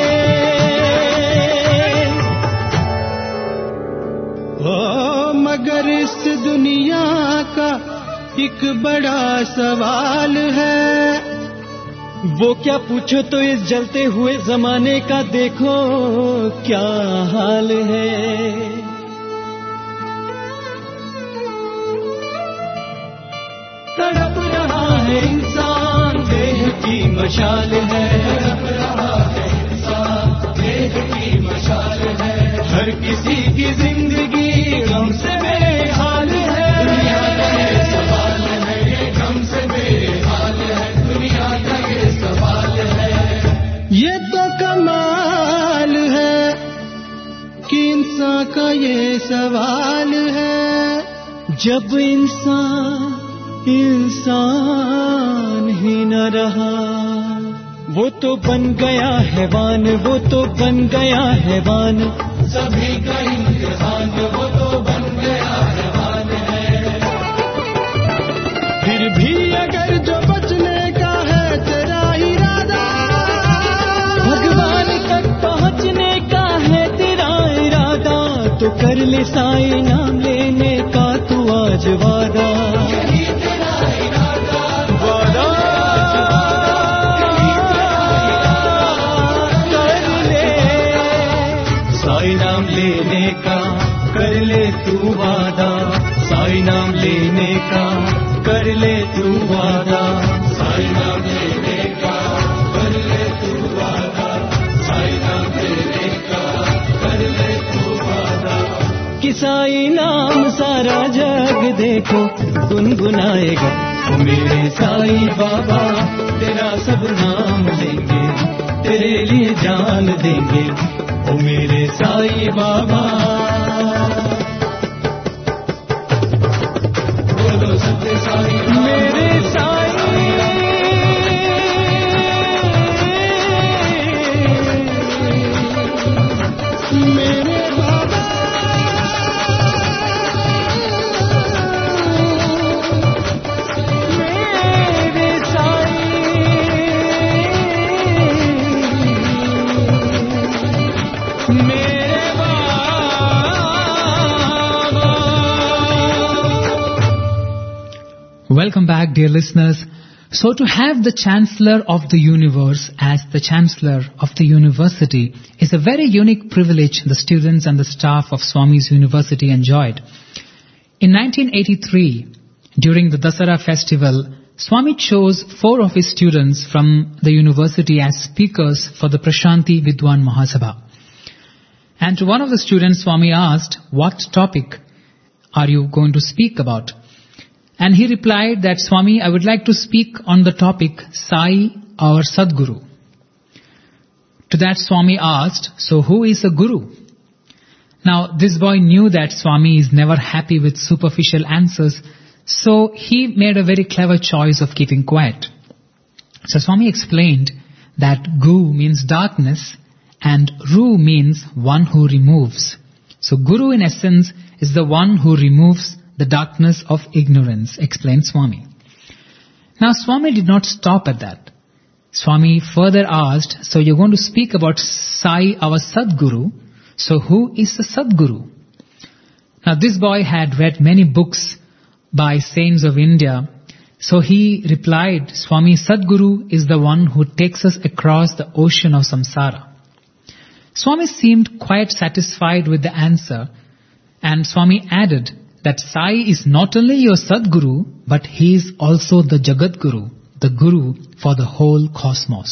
मगर इस दुनिया का एक बड़ा सवाल है, वो क्या पूछो तो इस जलते हुए जमाने का देखो क्या हाल है। तड़प रहा है इंसान देह की मशाल है, तड़प रहा है इंसान देह की मशाल है। हर किसी की जिंदगी गम से बेहाल है, दुनिया का ये सवाल है, ये गम से बेहाल है, दुनिया का ये सवाल है। ये तो कमाल है ये सवाल है। जब इंसान ही न रहा, वो तो बन गया हैवान, वो तो बन गया हैवान। सभी का इम्तिहान, वो तो बन गया हैवान है। फिर भी अगर जो बचने का है तेरा इरादा, भगवान तक पहुँचने का है तेरा इरादा, तो कर ले साईं नाम लेने का तू आज वादा। यही तेरा इरादा, वादा कर ले, साईं नाम लेने का कर ले तू वादा, साईं नाम लेने का कर ले तू वादा, साईं नाम लेने का कर ले तू वादा, साईं नाम लेने का कर ले तू वादा। कि साईं नाम सारा जग देखो गुनगुनाएगा, ओ मेरे साईं बाबा तेरा सब नाम लेंगे, तेरे लिए जान देंगे, ओ मेरे साईं बाबा। बोलो सत्य साईं मेरे साईं, मेरे बाबा। मेरे साईं, मेरे बाबा। Welcome back, dear listeners. So to have the Chancellor of the Universe as the Chancellor of the University is a very unique privilege the students and the staff of Swami's University enjoyed. In 1983, during the Dasara festival, Swami chose 4 of his students from the university as speakers for the Prashanti Vidwan Mahasabha. And to one of the students, Swami asked, "What topic are you going to speak about?" And he replied that, "Swami, I would like to speak on the topic Sai, our Sadguru." To that Swami asked, "So who is a Guru?" Now this boy knew that Swami is never happy with superficial answers, so he made a very clever choice of keeping quiet. So Swami explained that Gu means darkness and Ru means one who removes. So Guru in essence is the one who removes the darkness of ignorance, explained Swami. Now Swami did not stop at that. Swami further asked, "So you're going to speak about Sai, our Sadguru. So who is the Sadguru?" Now this boy had read many books by saints of India. So he replied, "Swami, Sadguru is the one who takes us across the ocean of samsara." Swami seemed quite satisfied with the answer, and Swami added that Sai is not only your Sadguru, but he is also the Jagat Guru, the Guru for the whole cosmos.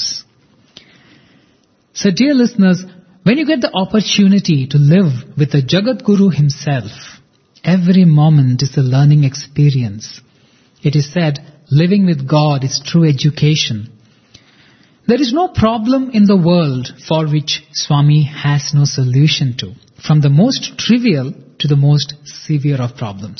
So dear listeners, when you get the opportunity to live with the Jagat Guru himself, every moment is a learning experience. It is said, living with God is true education. There is no problem in the world for which Swami has no solution to, from the most trivial to the most severe of problems.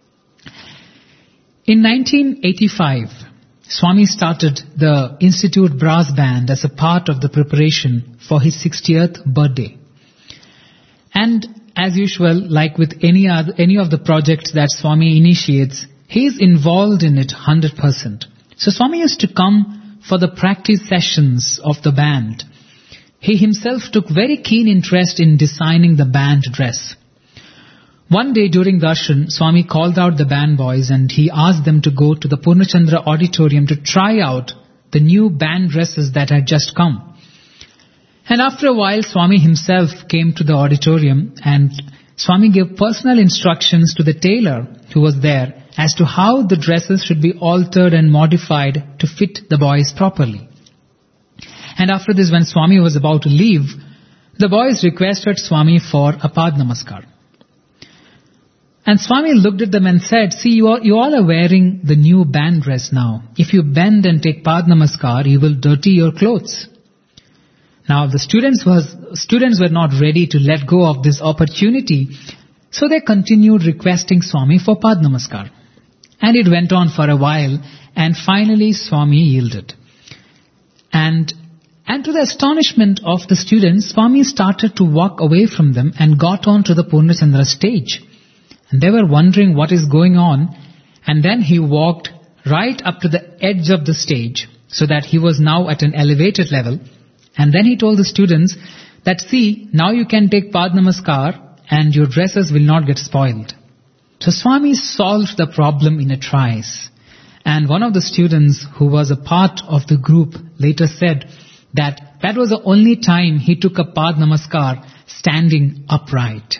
In 1985, Swami started the Institute Brass Band as a part of the preparation for his 60th birthday. And as usual, like with any of the projects that Swami initiates, he is involved in it 100%. So Swami used to come for the practice sessions of the band. He himself took very keen interest in designing the band dress. One day during darshan, Swami called out the band boys and he asked them to go to the Purnachandra auditorium to try out the new band dresses that had just come. And after a while, Swami himself came to the auditorium and Swami gave personal instructions to the tailor who was there as to how the dresses should be altered and modified to fit the boys properly. And after this, when Swami was about to leave, the boys requested Swami for a Pad Namaskar. And Swami looked at them and said, "See, you all are wearing the new band dress now. If you bend and take Pad Namaskar, you will dirty your clothes." Now the students were not ready to let go of this opportunity, so they continued requesting Swami for Pad Namaskar. And it went on for a while, and finally Swami yielded. And to the astonishment of the students, Swami started to walk away from them and got on to the Purnachandra stage. And they were wondering what is going on, and then he walked right up to the edge of the stage, so that he was now at an elevated level. And then he told the students that, see, now you can take Pad Namaskar and your dresses will not get spoiled. So Swami solved the problem in a trice. And one of the students who was a part of the group later said that was the only time he took a Pad Namaskar standing upright.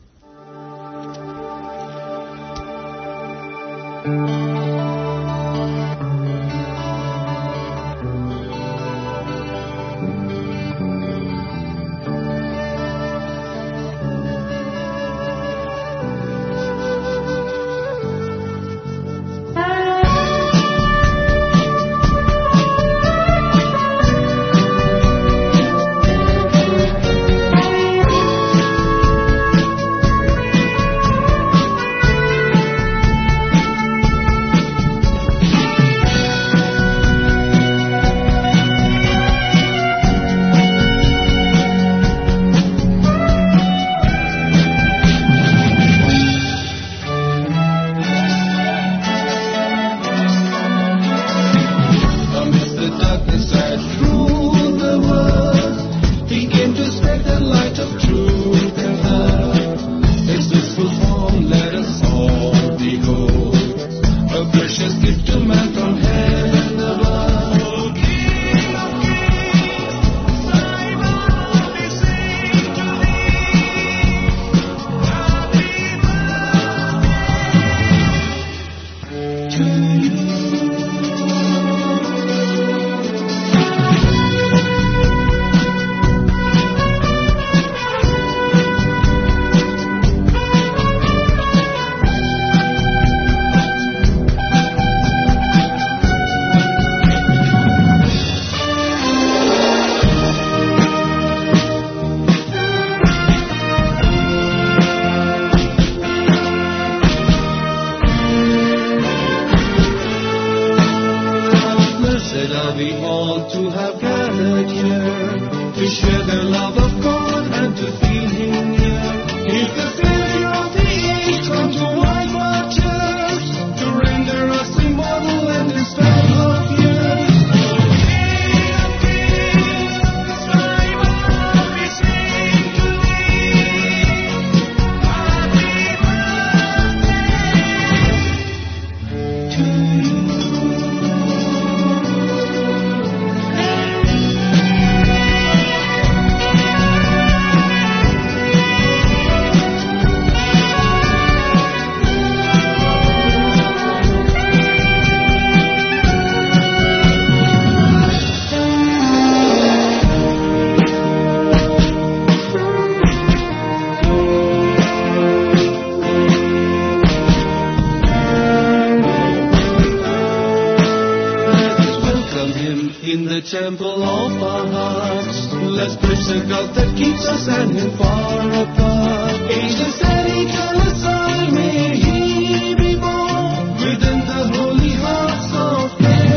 Temple of our hearts, let's bridge the gulf that keeps us standing far apart. Ageless and eternal Son, may He be born within the holy hearts of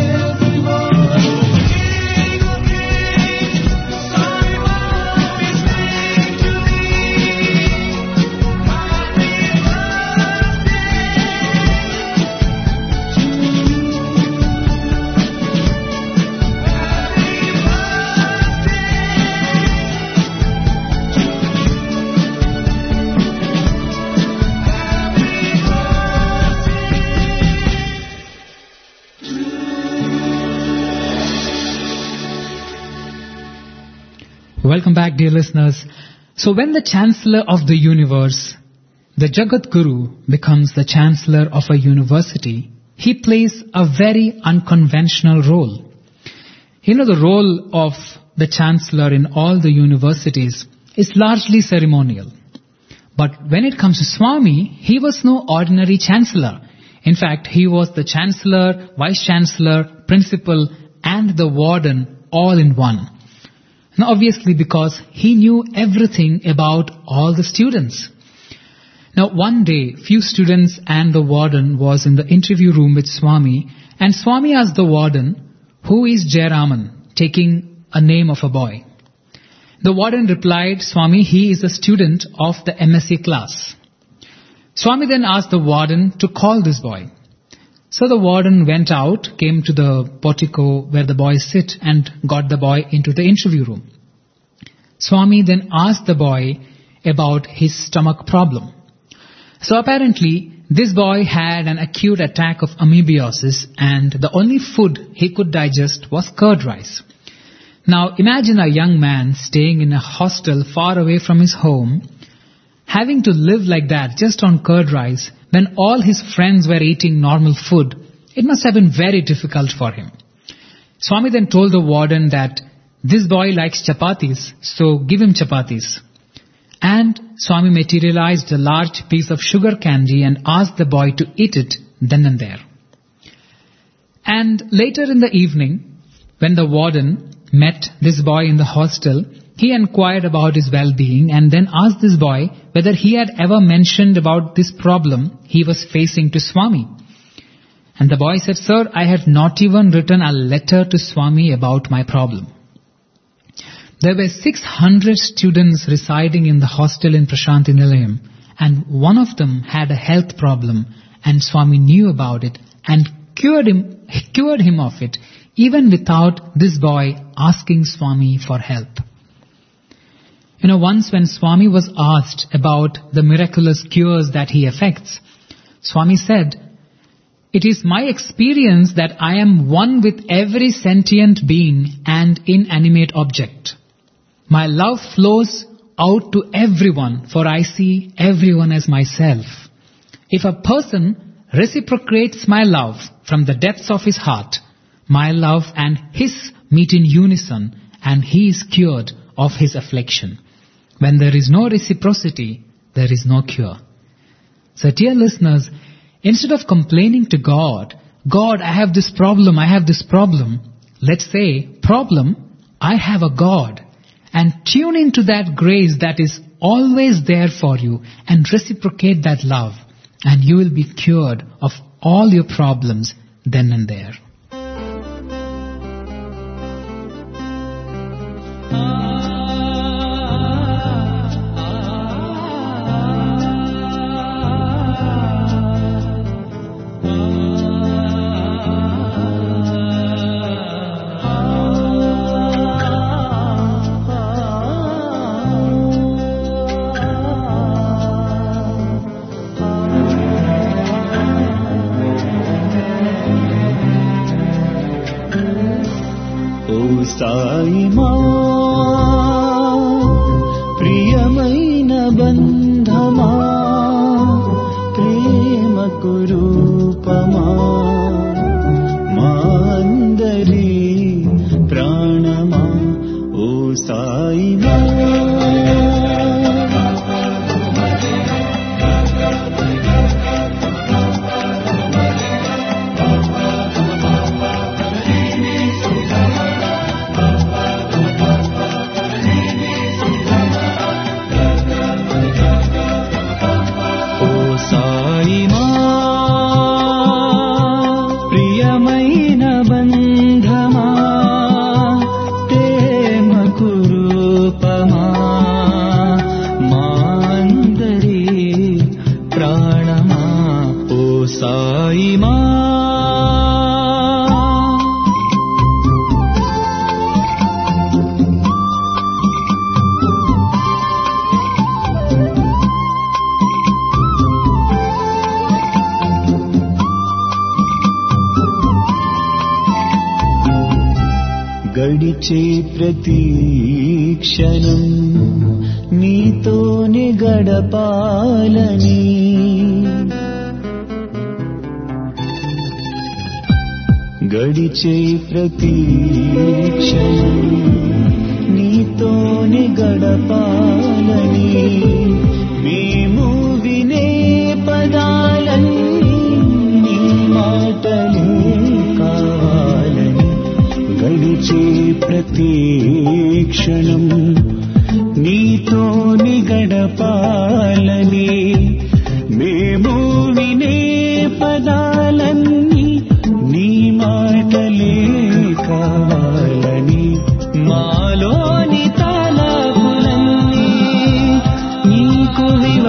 everyone. King of kings, Son of His name to Thee. Happy birthday to you. Welcome back, dear listeners. So when the Chancellor of the universe, the Jagat Guru, becomes the Chancellor of a university, he plays a very unconventional role. You know, the role of the Chancellor in all the universities is largely ceremonial. But when it comes to Swami, he was no ordinary Chancellor. In fact, he was the Chancellor, Vice Chancellor, Principal, and the Warden all in one. Now obviously because he knew everything about all the students. Now one day, few students and the warden was in the interview room with Swami, and Swami asked the warden, "Who is Jayaraman?" taking a name of a boy. The warden replied, "Swami, he is a student of the MSc class." Swami then asked the warden to call this boy. So the warden went out, came to the portico where the boys sit, and got the boy into the interview room. Swami then asked the boy about his stomach problem. So apparently, this boy had an acute attack of amoebiasis, and the only food he could digest was curd rice. Now imagine a young man staying in a hostel far away from his home, having to live like that just on curd rice when all his friends were eating normal food. It must have been very difficult for him. Swami then told the warden that this boy likes chapatis, so give him chapatis. And Swami materialized a large piece of sugar candy and asked the boy to eat it then and there. And later in the evening, when the warden met this boy in the hostel, he inquired about his well-being and then asked this boy whether he had ever mentioned about this problem he was facing to Swami. And the boy said, "Sir, I have not even written a letter to Swami about my problem." There were 600 students residing in the hostel in Prashanti Nilayam, and one of them had a health problem, and Swami knew about it and cured him of it, even without this boy asking Swami for help. Once when Swami was asked about the miraculous cures that he effects, Swami said, "It is my experience that I am one with every sentient being and inanimate object. My love flows out to everyone, for I see everyone as myself. If a person reciprocates my love from the depths of his heart, my love and his meet in unison, and he is cured of his affliction. When there is no reciprocity, there is no cure." So dear listeners, instead of complaining to God, "God, I have this problem," let's say, "Problem, I have a God." And tune into that grace that is always there for you and reciprocate that love, and you will be cured of all your problems then and there. SIIMA ప్రియమైన బంధమా ప్రేమకు రూపమా మా అందరి ప్రాణమా ఓ సాయిమా గడిచే ప్రతి క్షణం నీతోనే గడపాలని గడిచే ప్రతి క్షణం నీతోనే గడపాలని మేము వినే పదాలన్నీ నీ మాటలే కావాలని గడిచే తలచే ప్రతి క్షణం నీతోని గడపాలని మేము వినే పదాలన్నీ నీ మాటలే కావాలని మాలోని తలపులన్నీ నీకు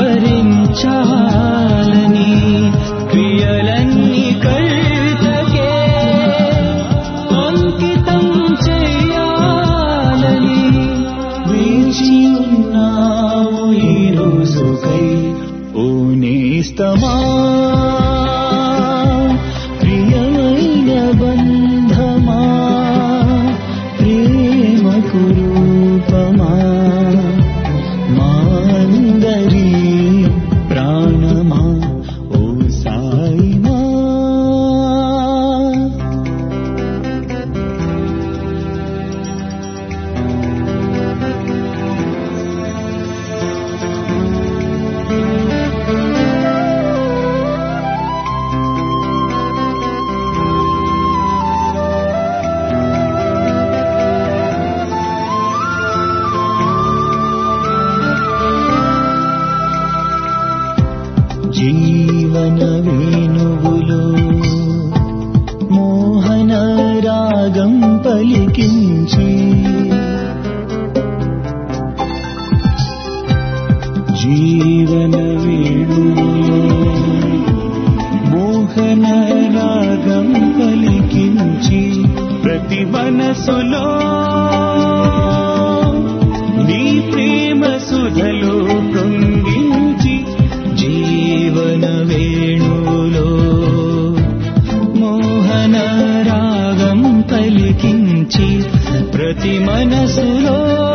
వివరించాలని క్రియలన్నీ కర్తకే అంకితం చేయాలని వేచి ఉన్నావు ఈ రోజుకై ఓ నేస్తమా ప్రియమైన బంధమా ప్రేమకు రూపమా మాందరి ప్రాణమా ఓ సాయిమా జీవన వేణువులో మోహన రాగం పలికించి జీవన వేణువులో మోహన రాగం పలికించి ప్రతి మనసులో నీ ప్రేమ సుధలో పొంగించి జీవన వేణువులో మోహన రాగం పలికించి ప్రతి మనసులో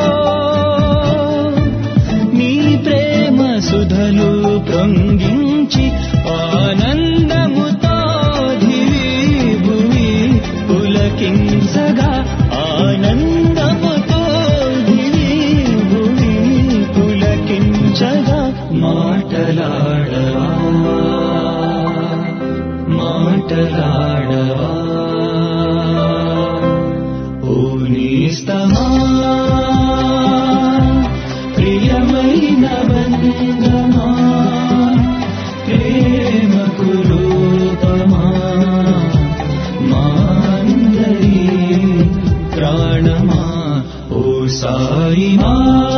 నీ ప్రేమ సుధలు పొంగించి ఆనందముతో ధివి భువి పులకించగా ఆనందముతో ధివి భువి పులకించగా మాటలాడవా మాటలాడవా ఓ నేస్తమా ప్రియమైన బంధమా ప్రేమకు రూపమా మాందరి ప్రాణమా ఓ SIIMA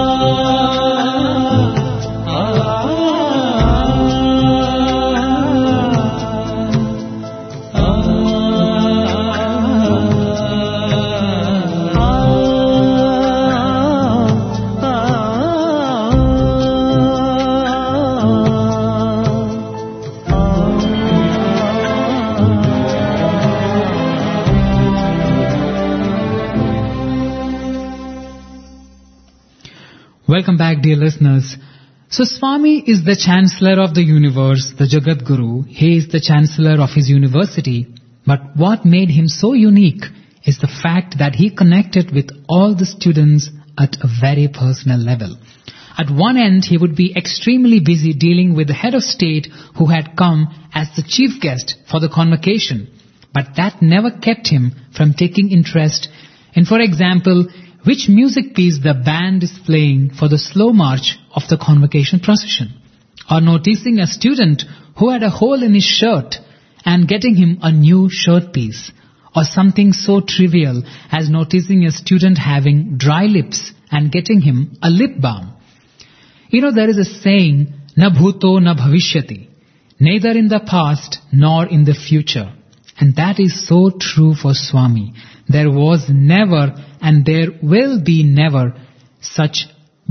Welcome back, dear listeners. So Swami is the Chancellor of the universe, the Jagat Guru. He is the Chancellor of his university. But what made him so unique is the fact that he connected with all the students at a very personal level. At one end, he would be extremely busy dealing with the head of state who had come as the chief guest for the convocation. But that never kept him from taking interest in, for example, which music piece the band is playing for the slow march of the convocation procession, or noticing a student who had a hole in his shirt and getting him a new shirt piece, or something so trivial as noticing a student having dry lips and getting him a lip balm. You know, there is a saying, na bhuto na bhavishyati, neither in the past nor in the future. And that is so true for Swami. There was never and there will be never such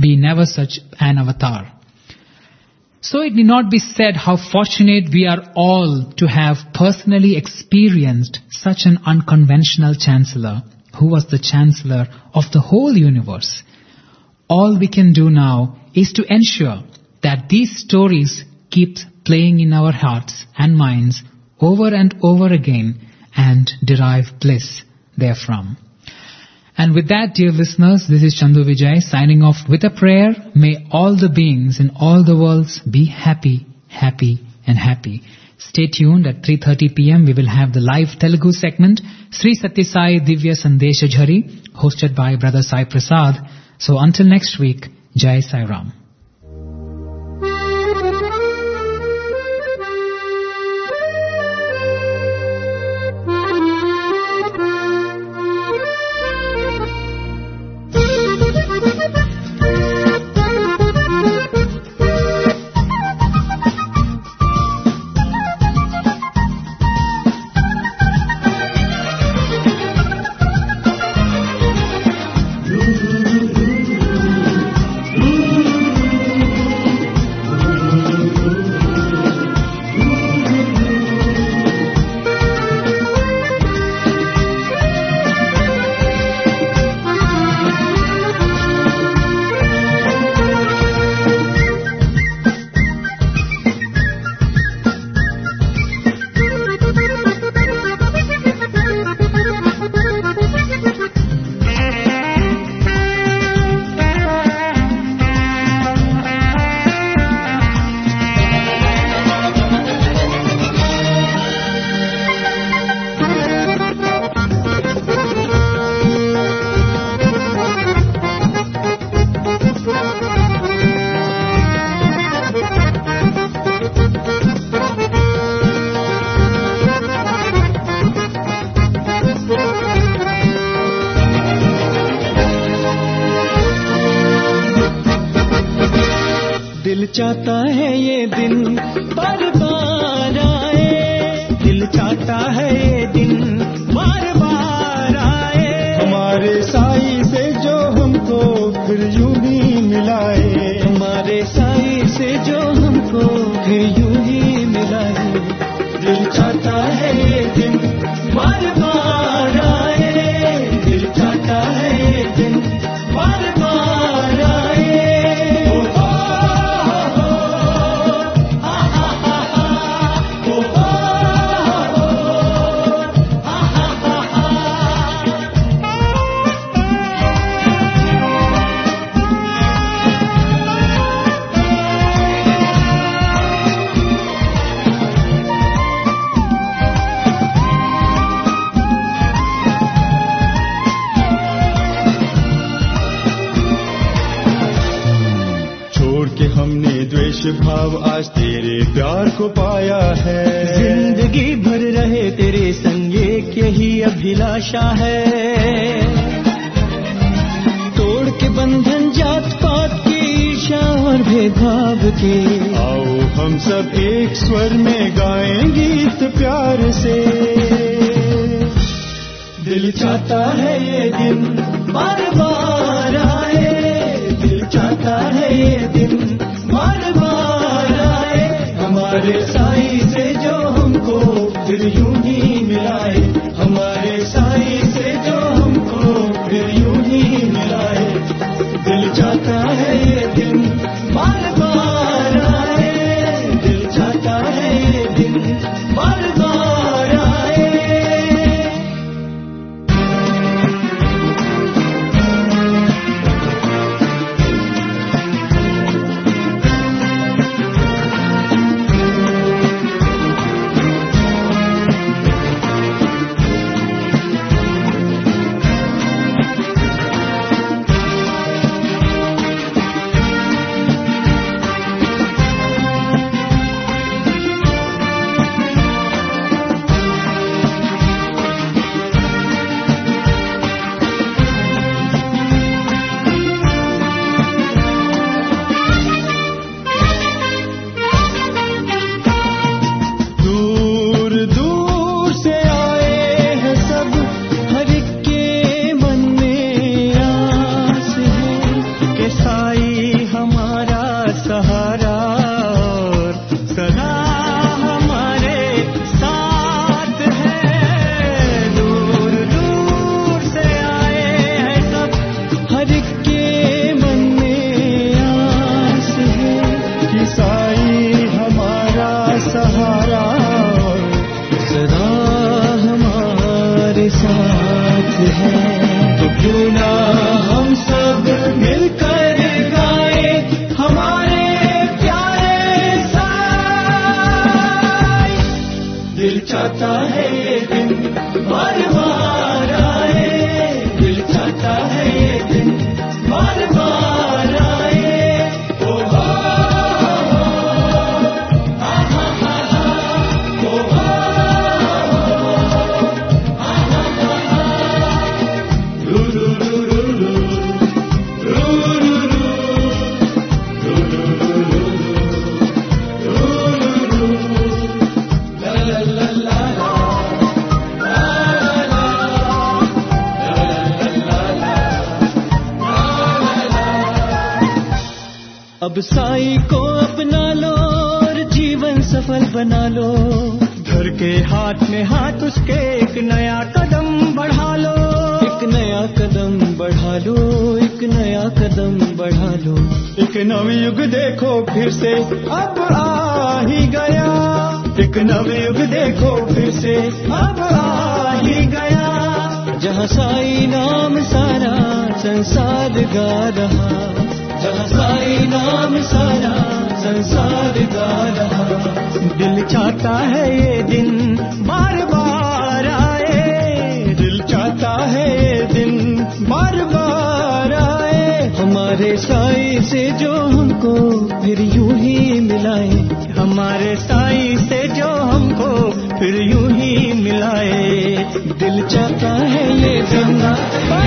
an avatar. So it need not be said how fortunate we are all to have personally experienced such an unconventional Chancellor who was the Chancellor of the whole universe. All we can do now is to ensure that these stories keep playing in our hearts and minds over and over again and derive bliss therefrom. And with that, dear listeners, this is Chandu Vijay signing off with a prayer. May all the beings in all the worlds be happy, happy and happy. Stay tuned at 3:30 p.m. We will have the live Telugu segment, Sri Satya Sai Divya Sandesha Jhari, hosted by Brother Sai Prasad. So until next week, Jai Sai Ram. चाहता है ये दिन बार बार आए, दिल चाहता है ये दिन बार बार आए, हमारे साई से जो हमको फिर यूं ही मिलाए, हमारे साई से जो हमको फिर यूं ही मिलाए। दिल चाहता है ये दिन बार बार आए, दिल चाहता है ये दिन बार बार आए। भाव आज तेरे प्यार को पाया है, जिंदगी भर रहे तेरे संग यही अभिलाषा है। तोड़ के बंधन जात पात की ईर्ष्या और भेदभाव के, आओ हम सब एक स्वर में गाएं गीत प्यार से। दिल चाहता है ये दिन बार बार आए, दिल चाहता है ये दिन बार बार आए, हमारे साई से जो हमको फिर यूं ही मिलाए, हमारे साई से जो हमको फिर यूं ही मिलाए। दिल चाहता है ये दिन बार बार आए, दिल चाहता है ये दिन बार बार आए। चाहता है ये दिन बार बार आए। ओ हो, अब साईं को अपना लो और जीवन सफल बना लो। धर के हाथ में हाथ उसके एक नया कदम बढ़ा लो। एक नया कदम बढ़ा लो, एक नया कदम बढ़ा लो। एक नवयुग देखो फिर से अब आ ही गया। एक नवयुग देखो फिर से अब आ ही गया। जहाँ साईं नाम सारा संसार गा रहा, जहाँ साईं नाम सारा संसार गा रहा। दिल चाहता है ये दिन बार बार आए। दिल चाहता है ये दिन बार बार आए। हमारे साईं से जो हमको फिर यूं ही मिलाए, हमारे साईं से जो हमको फिर यूं ही मिलाए। दिल चाहता है ये दिन